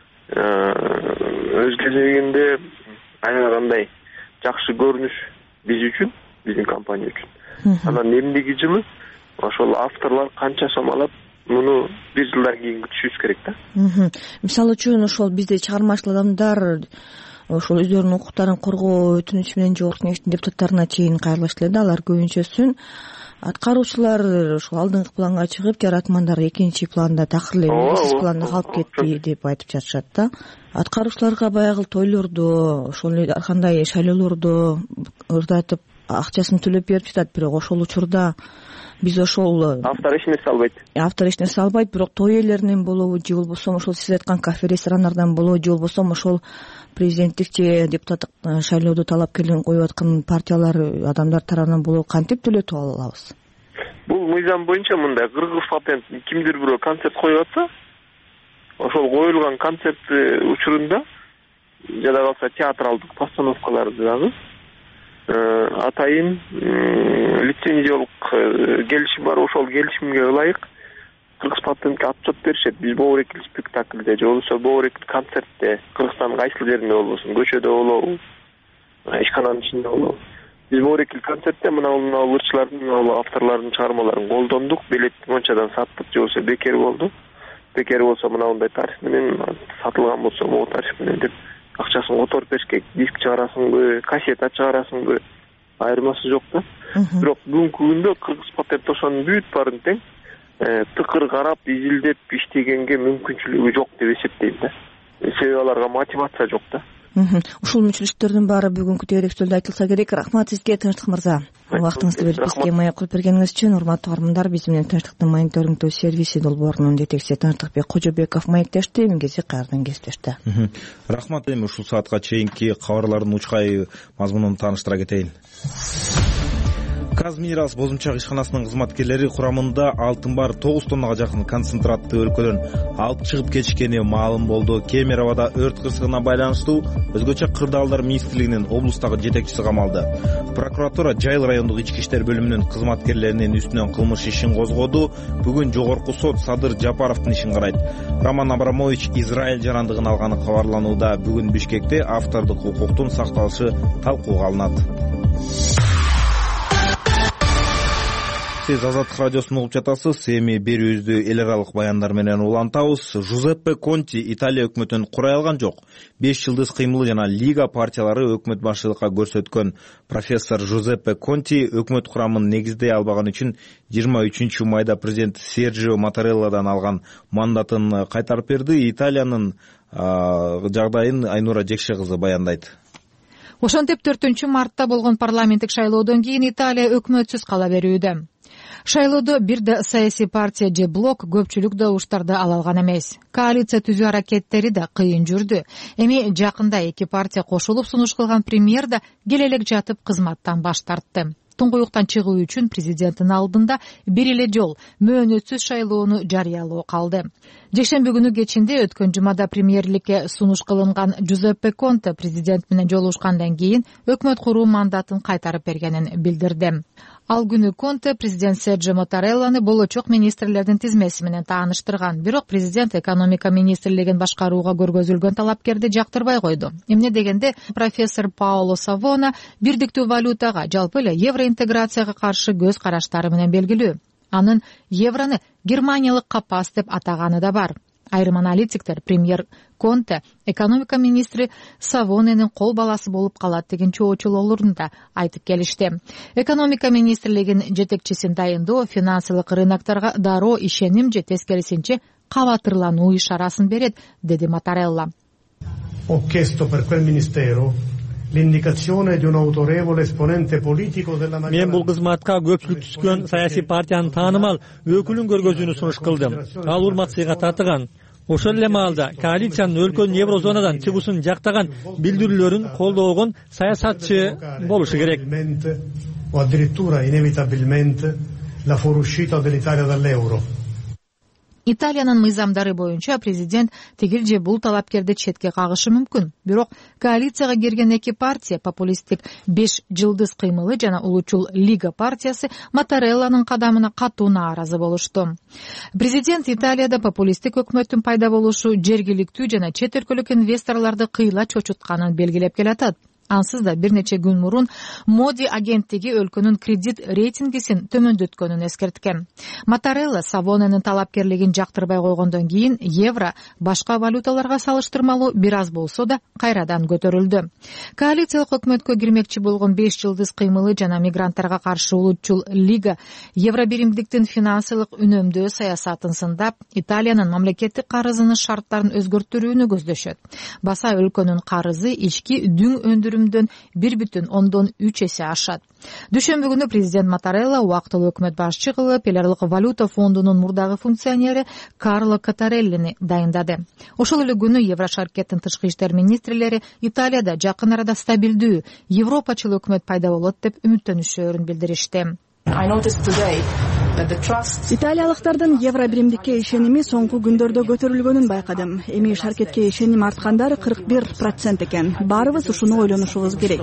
өз кезегинде аябай жакшы көрүнүш биз үчүн, биздин компания үчүн. Анан эмдиги жылы ошол авторлор канча сом алат, муну бир жылдан кийин күтүшүбүз керек да. Мисалы үчүн ошол бизде чыгармачыл адамдар ошол өздөрүнүн укуктарын коргоо өтүнүчү менен жогорку кеңештин депутаттарына чейин кайрылышты эле да. Алар көбүнчөсүн аткаруучулар ошол алдыңкы планга чыгып, жаратмандар экинчи планда, такыр эле белгисиз планда калып кетти деп айтып жатышат да. Аткаруучуларга баягы тойлорду, ошол эле ар кандай шайлоолорду ырдатып акчасын төлөп берип жатат, бирок ошол учурда биз ошол автор эч нерсе албайт. Автор эч нерсе албайт, бирок той ээлеринен болобу, же болбосо ошол сиз айткан кафе, ресторандардан болобу, же болбосо ошол президенттик же депутаттык шайлоодо талапкерлигин коюп аткан партиялар, адамдар тарабынан болобу, кантип төлөтүп алабыз? Бул мыйзам боюнча мындай: кыргыз патент кимдир бирөө концерт коюп атса, ошол коюлган концерт учурунда жада калса театралдык постановкаларды дагы атайын лицензиялык келишим бар. Ошол келишимге ылайык кыргыз патентке отчет беришет. Биз боорекил спектакльде же болбосо боорекил концертте, Кыргызстандын кайсыл жеринде болбосун, көчөдө болобу, ишкананын ичинде болобу, биз боорекил концертте мына мына ырчылардын, мына авторлордун чыгармаларын колдондук, билет мончадан саттык, же болбосо бекер болду. Бекер болсо мына мындай тариф менен, сатылган болсо могу тариф менен деп акчасын которуп беришке, диск чыгарасыңбы, кассета чыгарасыңбы, айырмасы жок да. Бирок бүгүнкү күндө кыргыз патент ошонун бүт баарын тең тыкыр карап, изилдеп иштегенге мүмкүнчүлүгү жок деп эсептейм да. Себеби аларга мотивация жок да. Ушул мүмкүнчүлүктөрдүн баары бүгүнкү тейлик столдо айтылса керек. Рахмат сизге, Тынчтык мырза. Убактыңызды берип бизге маек кылып бергениңиз үчүн. Урматтуу угармандар, биз менен Тынчтыктын мониторингдөө сервиси долбоорунун жетекчиси Тынчтыкбек Кожобеков маектешти. Эмгеси кайрадан кездешти. Рахмат. Эми ушул саатка чейинки кабарлардын учкай мазмунун тааныштыра кетейин. Казминералс бозумчак ишканасынын кызматкерлери курамында алтын бар тогуз тоннага жакын концентратты өлкөдөн алып чыгып кетишкени маалым болду. Кемероводо өрт кырсыгына байланыштуу өзгөчө кырдаалдар министрлигинин облустагы жетекчиси камалды. Прокуратура Жайыл райондук ички иштер бөлүмүнүн кызматкерлеринин үстүнөн кылмыш ишин козгоду. Бүгүн жогорку сот Садыр Жапаровдун ишин карайт. Роман Абрамович Израиль жарандыгын алганы кабарланууда. Бүгүн Бишкекте автордук укуктун сакталышы талкууга алынат. Сиз Азаттык радиосун угуп жатасыз. Эми берүүбүздү эл аралык баяндар менен улантабыз. Жузеппе Конти Италия өкмөтүн курай алган жок. беш жылдыз кыймылы жана Лига партиялары өкмөт башчылыкка көрсөткөн профессор Жузеппе Конти өкмөт курамын негиздей албаган үчүн жыйырма үчүнчү майда президент Серджио Маттарелладан алган мандатын кайтарып берди. Италиянын жагдайын Айнура Жекше кызы баяндайт. Ошентип төртүнчү мартта болгон парламенттик шайлоодон кийин Италия өкмөтсүз кала берүүдө. Шайлоодо бир да саясий партия же блок көпчүлүк добуштарды ала алган эмес. Коалиция түзүү аракеттери да кыйын жүрдү. Эми жакында эки партия кошулуп сунуш кылган премьер да келелек жатып кызматтан баш тартты. Туңгуюктан чыгуу үчүн президенттин алдында бир эле жол мөөнөтсүз шайлоону жарыялоо калды. Жекшемби күнү кечинде өткөн жумада премьерликке сунуш кылынган Джузеппе Конте президент менен жолугушкандан кийин өкмөт куруу мандатын кайтарып бергенин билдирди. Ал күнү Конте президент Серджо Маттарелланы болочок министрлердин тизмеси менен тааныштырган. Бирок президент экономика министрлигин башкарууга көргөзүлгөн талапкерди жактырбай койду. Эмне дегенде профессор Паоло Савона бирдиктүү валютага, жалпы эле евроинтеграцияга каршы көз караштары менен белгилүү. Анын еврону германиялык капас деп атаганы да бар. Айрым аналитиктер премьер Конте экономика министри Савоненин кол баласы болуп калат деген чоочулоолорун да айтып келишти. Экономика министрлигинин жетекчисин дайындоо финансылык рыноктарга дароо ишеним же тескерисинче кабатырлануу ишарасын берет, деди Маттарелла. Ho chiesto per quel ministero l'indicazione di un autorevole esponente politico della maggioranza. Мен бул кызматка көпчүлүк түшкөн саясий партиянын таанымал өкүлүн көргөзүүнү сунуш кылдым. Ал урматсыйга татыган. Ошол эле маалда коалициянын өлкөнүн еврозонадан чыгуусун жактаган билдирүүлөрүн колдогон саясатчы болушу керек. O addirittura inevitabilmente la fuoriuscita dell'Italia dall'euro. Италиянын мыйзамдары боюнча президент тигил же бул талапкерди четке кагышы мүмкүн. Бирок коалицияга кирген эки партия, популисттик беш жылдыз кыймылы жана улучул Лига партиясы Маттарелланын кадамына катуу нааразы болушту. Президент Италияда популисттик өкмөттүн пайда болушу жергиликтүү жана чет өлкөлүк инвесторлорду кыйла чочутканын белгилеп келатат. Ансыз да бир нече күн мурун Моди агенттиги өлкөнүн кредит рейтингисин төмөндөткөнүн эскерткен. Маттарелла Савоненин талапкерлигин жактырбай койгондон кийин евро башка валюталарга салыштырмалуу бир аз болсо да кайрадан көтөрүлдү. Коалициялык өкмөткө кирмекчи болгон беш жылдыз кыймылы жана мигранттарга каршы улутчул Лига евробиримдиктин финансылык үнөмдөө саясатын сындап, Италиянын мамлекеттик карызынын шарттарын өзгөртүүнү көздөшөт. Баса өлкөнүн карызы ички дүң өндүрүм бир бүтүн ондон үч эсе ашат. Дүйшөмбү күнү президент Маттарелла убактылуу өкмөт башчы кылып, эл аралык валюта фондунун мурдагы функционери Карло Катареллини дайындады. Ошол эле күнү Еврошаркеттин тышкы иштер министрлери Италияда жакын арада стабилдүү европачыл өкмөт пайда болот деп үмүттөнүшөөрүн билдиришти. Италиялыктардын евро биримдикке ишеними соңку күндөрдө көтөрүлгөнүн байкадым. Эми шаркетке ишеним арткандар кырк бир процент экен. Баарыбыз ушуну ойлонушубуз керек,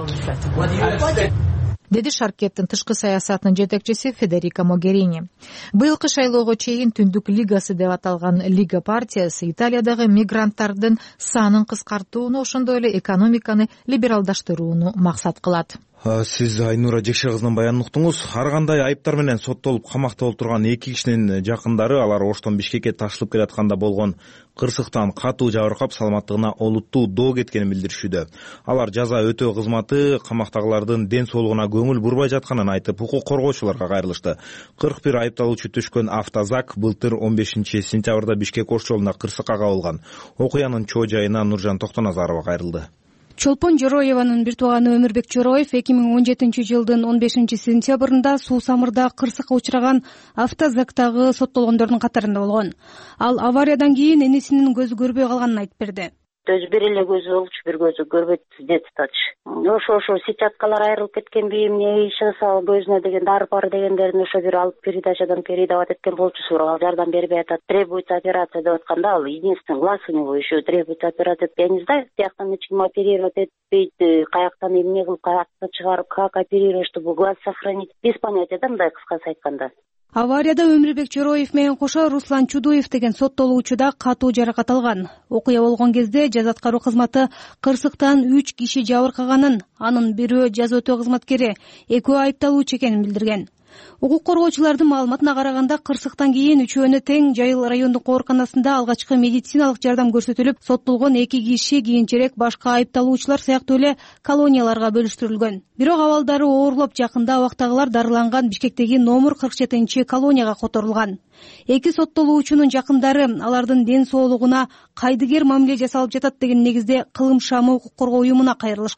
деди Шаркеттин тышкы саясатынын жетекчиси Федерико Могерини. Быйылкы шайлоого чейин Түндүк Лигасы деп аталган Лига партиясы Италиядагы мигранттардын санын кыскартууну, ошондой эле экономиканы либералдаштырууну максат кылат. Сиз Айнура Жекше кызынын баянын уктуңуз. Ар кандай айыптар менен соттолуп камакта отурган эки кишинин жакындары алар Оштон Бишкекке ташылып келатканда болгон кырсыктан катуу жабыркап, саламаттыгына олуттуу доо кеткенин билдиришүүдө. Алар жаза өтөө кызматы камактагылардын ден соолугуна көңүл бурбай жатканын айтып, укук коргоочуларга кайрылышты. кырк бир айыпталуучу түшкөн автозак былтыр он бешинчи сентябрда Бишкек Ош жолунда кырсыкка кабылган. Окуянын чоо жайына Нуржан Токтоназарова кайрылды. Чолпон Жороеванын бир тууганы Өмүрбек Жороев эки миң он жетинчи жылдын он бешинчи сентябрында Суу Самырда кырсыкка учураган автозактагы соттолгондордун катарында болгон. Ал авариядан кийин энесинин көзү көрбөй калганын айтып берди. Өзү бир эле көзү болчу, бир көзү көрбөйт деп атачы. Ошо ошо сетчаткалар айрылып кеткен би эмне иш жасап көзүнө деген дары бар дегендерин ошо бир алып передачадан передавать эткен болчу, суроо жардам бербей атат. Требуется операция деп атканда ал единственный глаз у него еще требуется операция. Я не знаю, тияктан эчким оперировать этпейт, каяктан эмне кылып каяктан чыгарып, как оперировать, чтобы глаз сохранить. Без понятия да, мындай кыскасы айтканда. Аварияда Өмүрбек Жороев менен кошо Руслан Чудуев деген соттолуучу да катуу жаракат алган. Окуя болгон кезде жаза аткаруу кызматы кырсыктан үч киши жабыркаганын, анын бирөө жаза өтөө кызматкери, экөө айыпталуучу экенин билдирген. Укук коргоочулардын маалыматына караганда кырсыктан кийин үчөөнө тең Жайыл райондук ооруканасында алгачкы медициналык жардам көрсөтүлүп, соттолгон эки киши кийинчерээк башка айыпталуучулар сыяктуу эле колонияларга бөлүштүрүлгөн. Бирок абалдары оорлоп, жакында абактагылар дарыланган Бишкектеги номер кырк жетинчи колонияга которулган. Эки соттолуучунун жакындары алардын ден соолугуна кайдыгер мамиле жасалып жатат деген негизде Кылым шамы укук коргоо уюмуна кайрылышкан.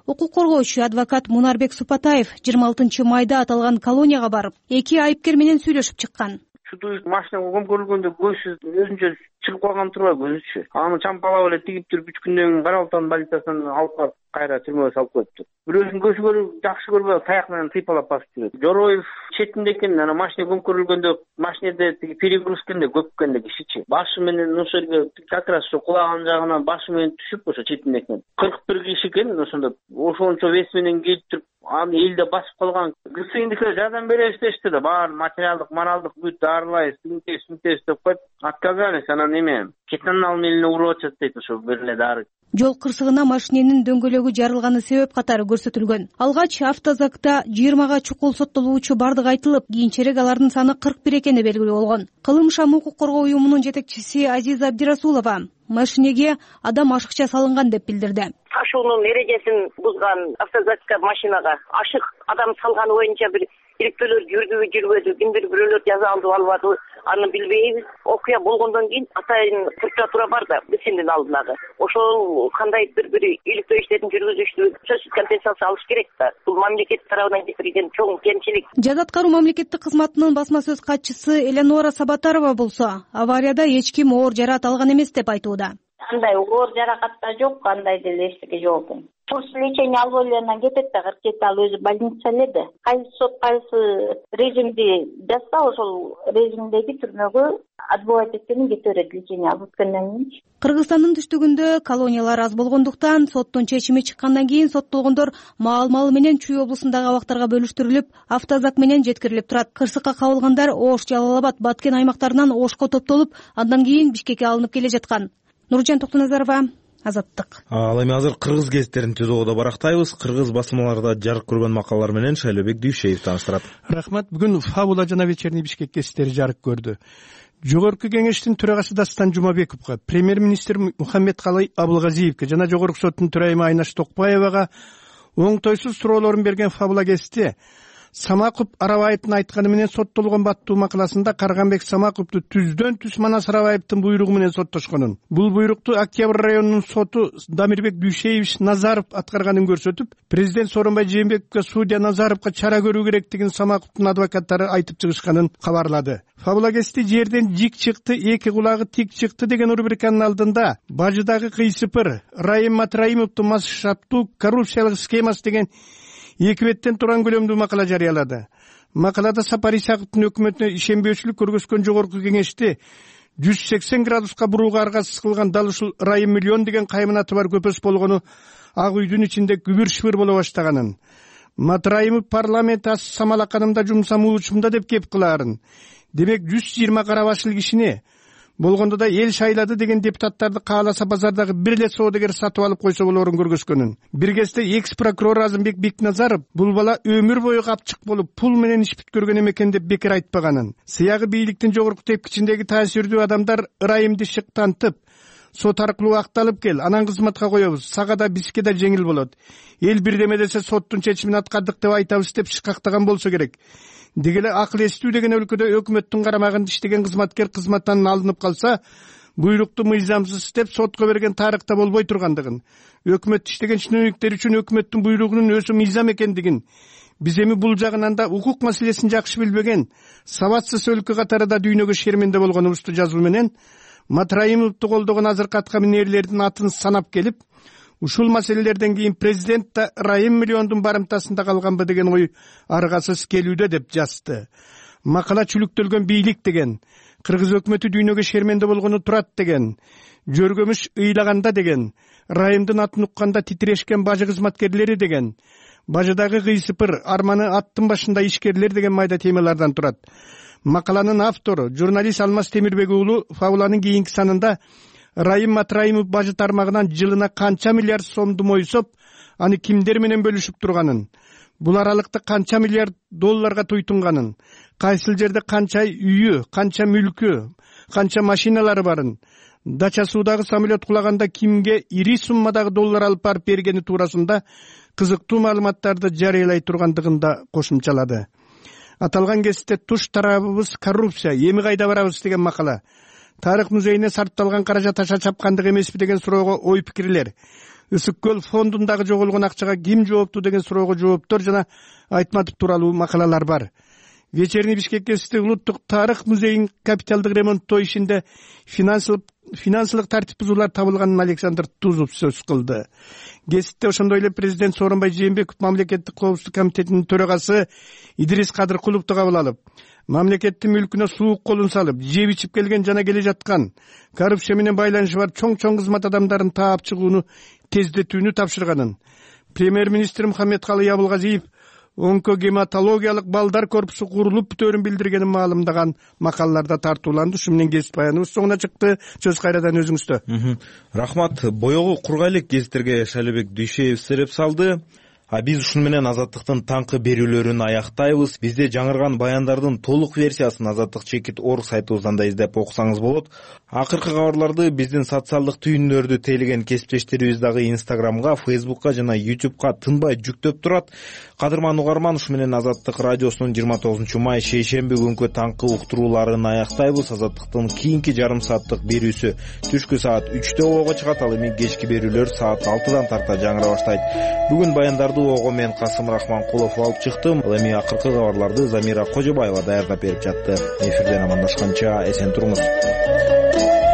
укук коргоочу адвокат Мунарбек Супатаев жыйырма алтынчы майда аталган колонияга барып, эки айыпкер менен сүйлөшүп чыккан. Чудуев машинага көмкөрүлгөндө көзсүз өзүнчө чыгып калган турбайбы көзүчү. Аны чампалап эле тигип туруп үч күндөн кийин Карабалтан больницасынан алып барып кайра түрмөгө салып коюптур. Бирөөсүн көзү көрүп жакшы көрбөй таяк менен тыйпалап басып жүрөт. Жороев четинде экен, анан машина көмкөрүлгөндө машинеде тиги перегрузкенде көп экенде кишичи. Башы менен ошо жерге как раз ошо кулаган жагынан башы менен түшүп ошо четинде экен. кырк бир киши экен ошондо. Ошончо вес менен келип туруп аны элде басып калган. ГСИндикилер жардам беребиз дешти да, баарын материалдык, моралдык бүт дарылайбыз, тинтебиз, тинтебиз деп коюп отказались. Анан эме кетанал менен уруп атат дейт ошо бир эле дары. Жол кырсыгына машиненин дөңгөлөгү жарылганы себеп катары көрсөтүлгөн. Алгач автозакта жыйырмага чукул соттолуучу бардыгы айтылып, кийинчерээк алардын саны кырк бир экени белгилүү болгон. Кылым шам укук коргоо уюмунун жетекчиси Азиза Абдирасулова машинеге адам ашыкча салынган деп билдирди. Ташуунун эрежесин бузган автозакка машинага ашык адам салганы боюнча бир иликтөөлөр жүрдүбү жүрбөдү, кимдир бирөөлөр жаза алды албады, аны билбейбиз. Окуя болгондон кийин атайын прокуратура бар да, ГСИндин алдындагы. Ошол кандайдыр бир иликтөө иштерин жүргүзүштү, сөзсүз компенсация алыш керек да. Бул мамлекет тарабынан кетирилген чоң кемчилик. Жаза аткаруу мамлекеттик кызматынын басма сөз катчысы Эленора Сабатарова болсо, аварияда эч ким оор жаракат алган эмес деп айтууда. Андай оор жаракат да жок, кандай деле эчтеке жок экен. Курс лечение алып эле кетет да, кыркет ал өзү больница эле. Кайсы сот кайсы режимди жазса, ошол режимдеги түрмөгө отбывать эткенин кете берет лечение алып өткөндөн кийин. Кыргызстандын түштүгүндө колониялар аз болгондуктан соттун чечими чыккандан кийин соттолгондор маал-малы менен Чүй облусундагы абактарга бөлүштүрүлүп, автозак менен жеткирилип турат. Кырсыкка кабылгандар Ош, Жалал Абад, Баткен аймактарынан Ошко топтолуп, андан кийин Бишкекке алынып келе жаткан. Нуржан Токтоназарова, Азаттык. Ал эми азыр кыргыз гезиттерин түзүүгө барактайбыз. Кыргыз басмаларда жарык көргөн макалалар менен Шайлообек Дүйшеев тааныштырат. Рахмат. Бүгүн Фабула жана Вечерний Бишкек гезиттери жарык көрдү. Жогорку кеңештин төрагасы Дастан Жумабековго, премьер-министр Мухаммедкалый Абылгазиевге жана Жогорку соттун төрайымы Айнаш Токпаевага оңтойсуз суроолорун берген Фабула гезити Самаков Арабаевдин айтканы менен соттолгон баттуу макаласында Карганбек Самаковду түздөн түз Манас Арабаевдин буйругу менен соттошконун. Бул буйрукту Октябрь районунун соту Дамирбек Дүйшеевич Назаров аткарганын көрсөтүп, президент Сооронбай Жээнбековго судья Назаровго чара көрүү керектигин Самаковдун адвокаттары айтып чыгышканын кабарлады. Фабула гезити жерден жик чыкты, эки кулагы тик чыкты деген рубриканын алдында бажыдагы кыйсыпыр Райым Матраимовдун масштабдуу коррупциялык схемасы деген эки беттен турган көлөмдүү макала жарыялады. Макалада Сапар Исаковдун өкмөтүнө ишенбөөчүлүк көргөзгөн жогорку кеңешти жүз сексен градуска бурууга аргасыз кылган дал ушул Райым миллион деген кайманаты бар көпөс болгону Ак үйдүн ичинде күбүр-шүбүр боло баштаганын, Матраимов парламент ас самалаканымда жумсамуучумда деп кеп кылаарын, демек жүз жыйырма карабашыл кишини болгондо да эл шайлады деген депутаттарды кааласа базардагы бир эле соодагер сатып алып койсо болорун көргөзгөнүн. Бир кезде экс прокурор Азымбек Бекназаров бул бала өмүр бою капчык болуп пул менен иш бүткөргөн экен деп бекер айтпаганын. Сыягы бийликтин жогорку тепкичиндеги таасирдүү адамдар Ырайымды шыктантып, сот аркылуу акталып кел, анан кызматка коебуз, сага да бизге да жеңил болот. Эл бирдеме десе соттун чечимин аткардык деп айтабыз деп шыкактаган болсо керек. Дегеле акыл эстүү деген өлкөдө өкмөттүн карамагында иштеген кызматкер кызматтан алынып калса, буйрукту мыйзамсыз деп сотко берген тарыхта болбой тургандыгын, өкмөт иштеген чиновниктер үчүн өкмөттүн буйругунун өзү мыйзам экендигин, биз эми бул жагынан да укук маселесин жакшы билбеген, сабатсыз өлкө катарында дүйнөгө шерменде болгонубузду жазуу менен Матраимовду колдогон азыркы аткаминерлердин атын санап келип, ушул маселелерден кийин президент да Райым миллиондун барымтасында калганбы деген ой аргасыз келүүдө деп жазды. Макала чүлүктөлгөн бийлик деген, кыргыз өкмөтү дүйнөгө шерменде болгону турат деген, жөргөмүш ыйлаганда деген, Райымдын атын укканда титирешкен бажы кызматкерлери деген, бажыдагы кыйсыпыр арманы аттын башында ишкерлер деген майда темалардан турат. Макаланын автору журналист Алмаз Темирбек уулу Фабуланын кийинки санында Райым Матраимов бажы тармагынан жылына канча миллиард сомду мойсоп, аны кимдер менен бөлүшүп турганын, бул аралыкта канча миллиард долларга туйтунганын, кайсыл жерде канча үйү, канча мүлкү, канча машиналары барын, Дача суудагы самолет кулаганда кимге ири суммадагы доллар алып барып бергени туурасында кызыктуу маалыматтарды жарыялай тургандыгын да кошумчалады. Аталган кезде туш тарабыбыз коррупция, эми кайда барабыз деген макала. Тарых музейине сарпталган каражат аша чапкандык эмеспи деген суроого ой пикирлер. ысык көл фондундагы жоголгон акчага ким жоопту деген суроого жооптор жана Айтматов тууралуу макалалар бар. Вечерний Бишкек гезити улуттук тарых музейин капиталдык ремонттоо ишинде финансылык тартип бузуулар табылганын Александр Тузов сөз кылды. Гезитте ошондой эле президент Сооронбай Жээнбеков мамлекеттик коопсуздук комитетинин төрагасы Идрис Кадыркуловду кабыл алып, мамлекеттин мүлкүнө суук колун салып, жеп ичип келген жана келе жаткан коррупция менен байланышы бар чоң-чоң кызмат адамдарын таап чыгууну тездетүүнү тапшырганын, премьер-министр Мухаммедкалый Абылгазиев онкогематологиялык балдар корпусу курулуп бүтөөрүн билдиргенин маалымдаган макалаларда тартууланды. Ушу менен гезит баяныбыз соңуна чыкты. Сөз кайрадан өзүңүздө. Рахмат. Боёгу кургайлык гезиттерге Шалебек Дүйшеев сереп салды. А биз ушуну менен Азаттыктын таңкы берүүлөрүн аяктайбыз. Бизде жаңырган баяндардын толук версиясын Азаттык чекит орг сайтыбыздан да издеп окусаңыз болот. Акыркы кабарларды биздин социалдык түйүнлөрдү тейлеген кесиптештерибиз дагы Инстаграмга, Фейсбукка жана Ютубка тынбай жүктөп турат. Кадырман угарман, ушу менен Азаттык радиосунун жыйырма тогузунчу май шейшемби күнкү таңкы уктурууларын аяктайбыз. Азаттыктын кийинки жарым сааттык берүүсү түшкү саат үчтө ого чыгат, ал эми кечки берүүлөр саат алтыдан тарта жаңыра баштайт. Бүгүн баяндарды ого мен Касым Рахманкулов алып чыктым. Ал эми акыркы кабарларды Замира Кожобаева даярдап берип жатты. Эфирден амандашканча эсен туруңуз.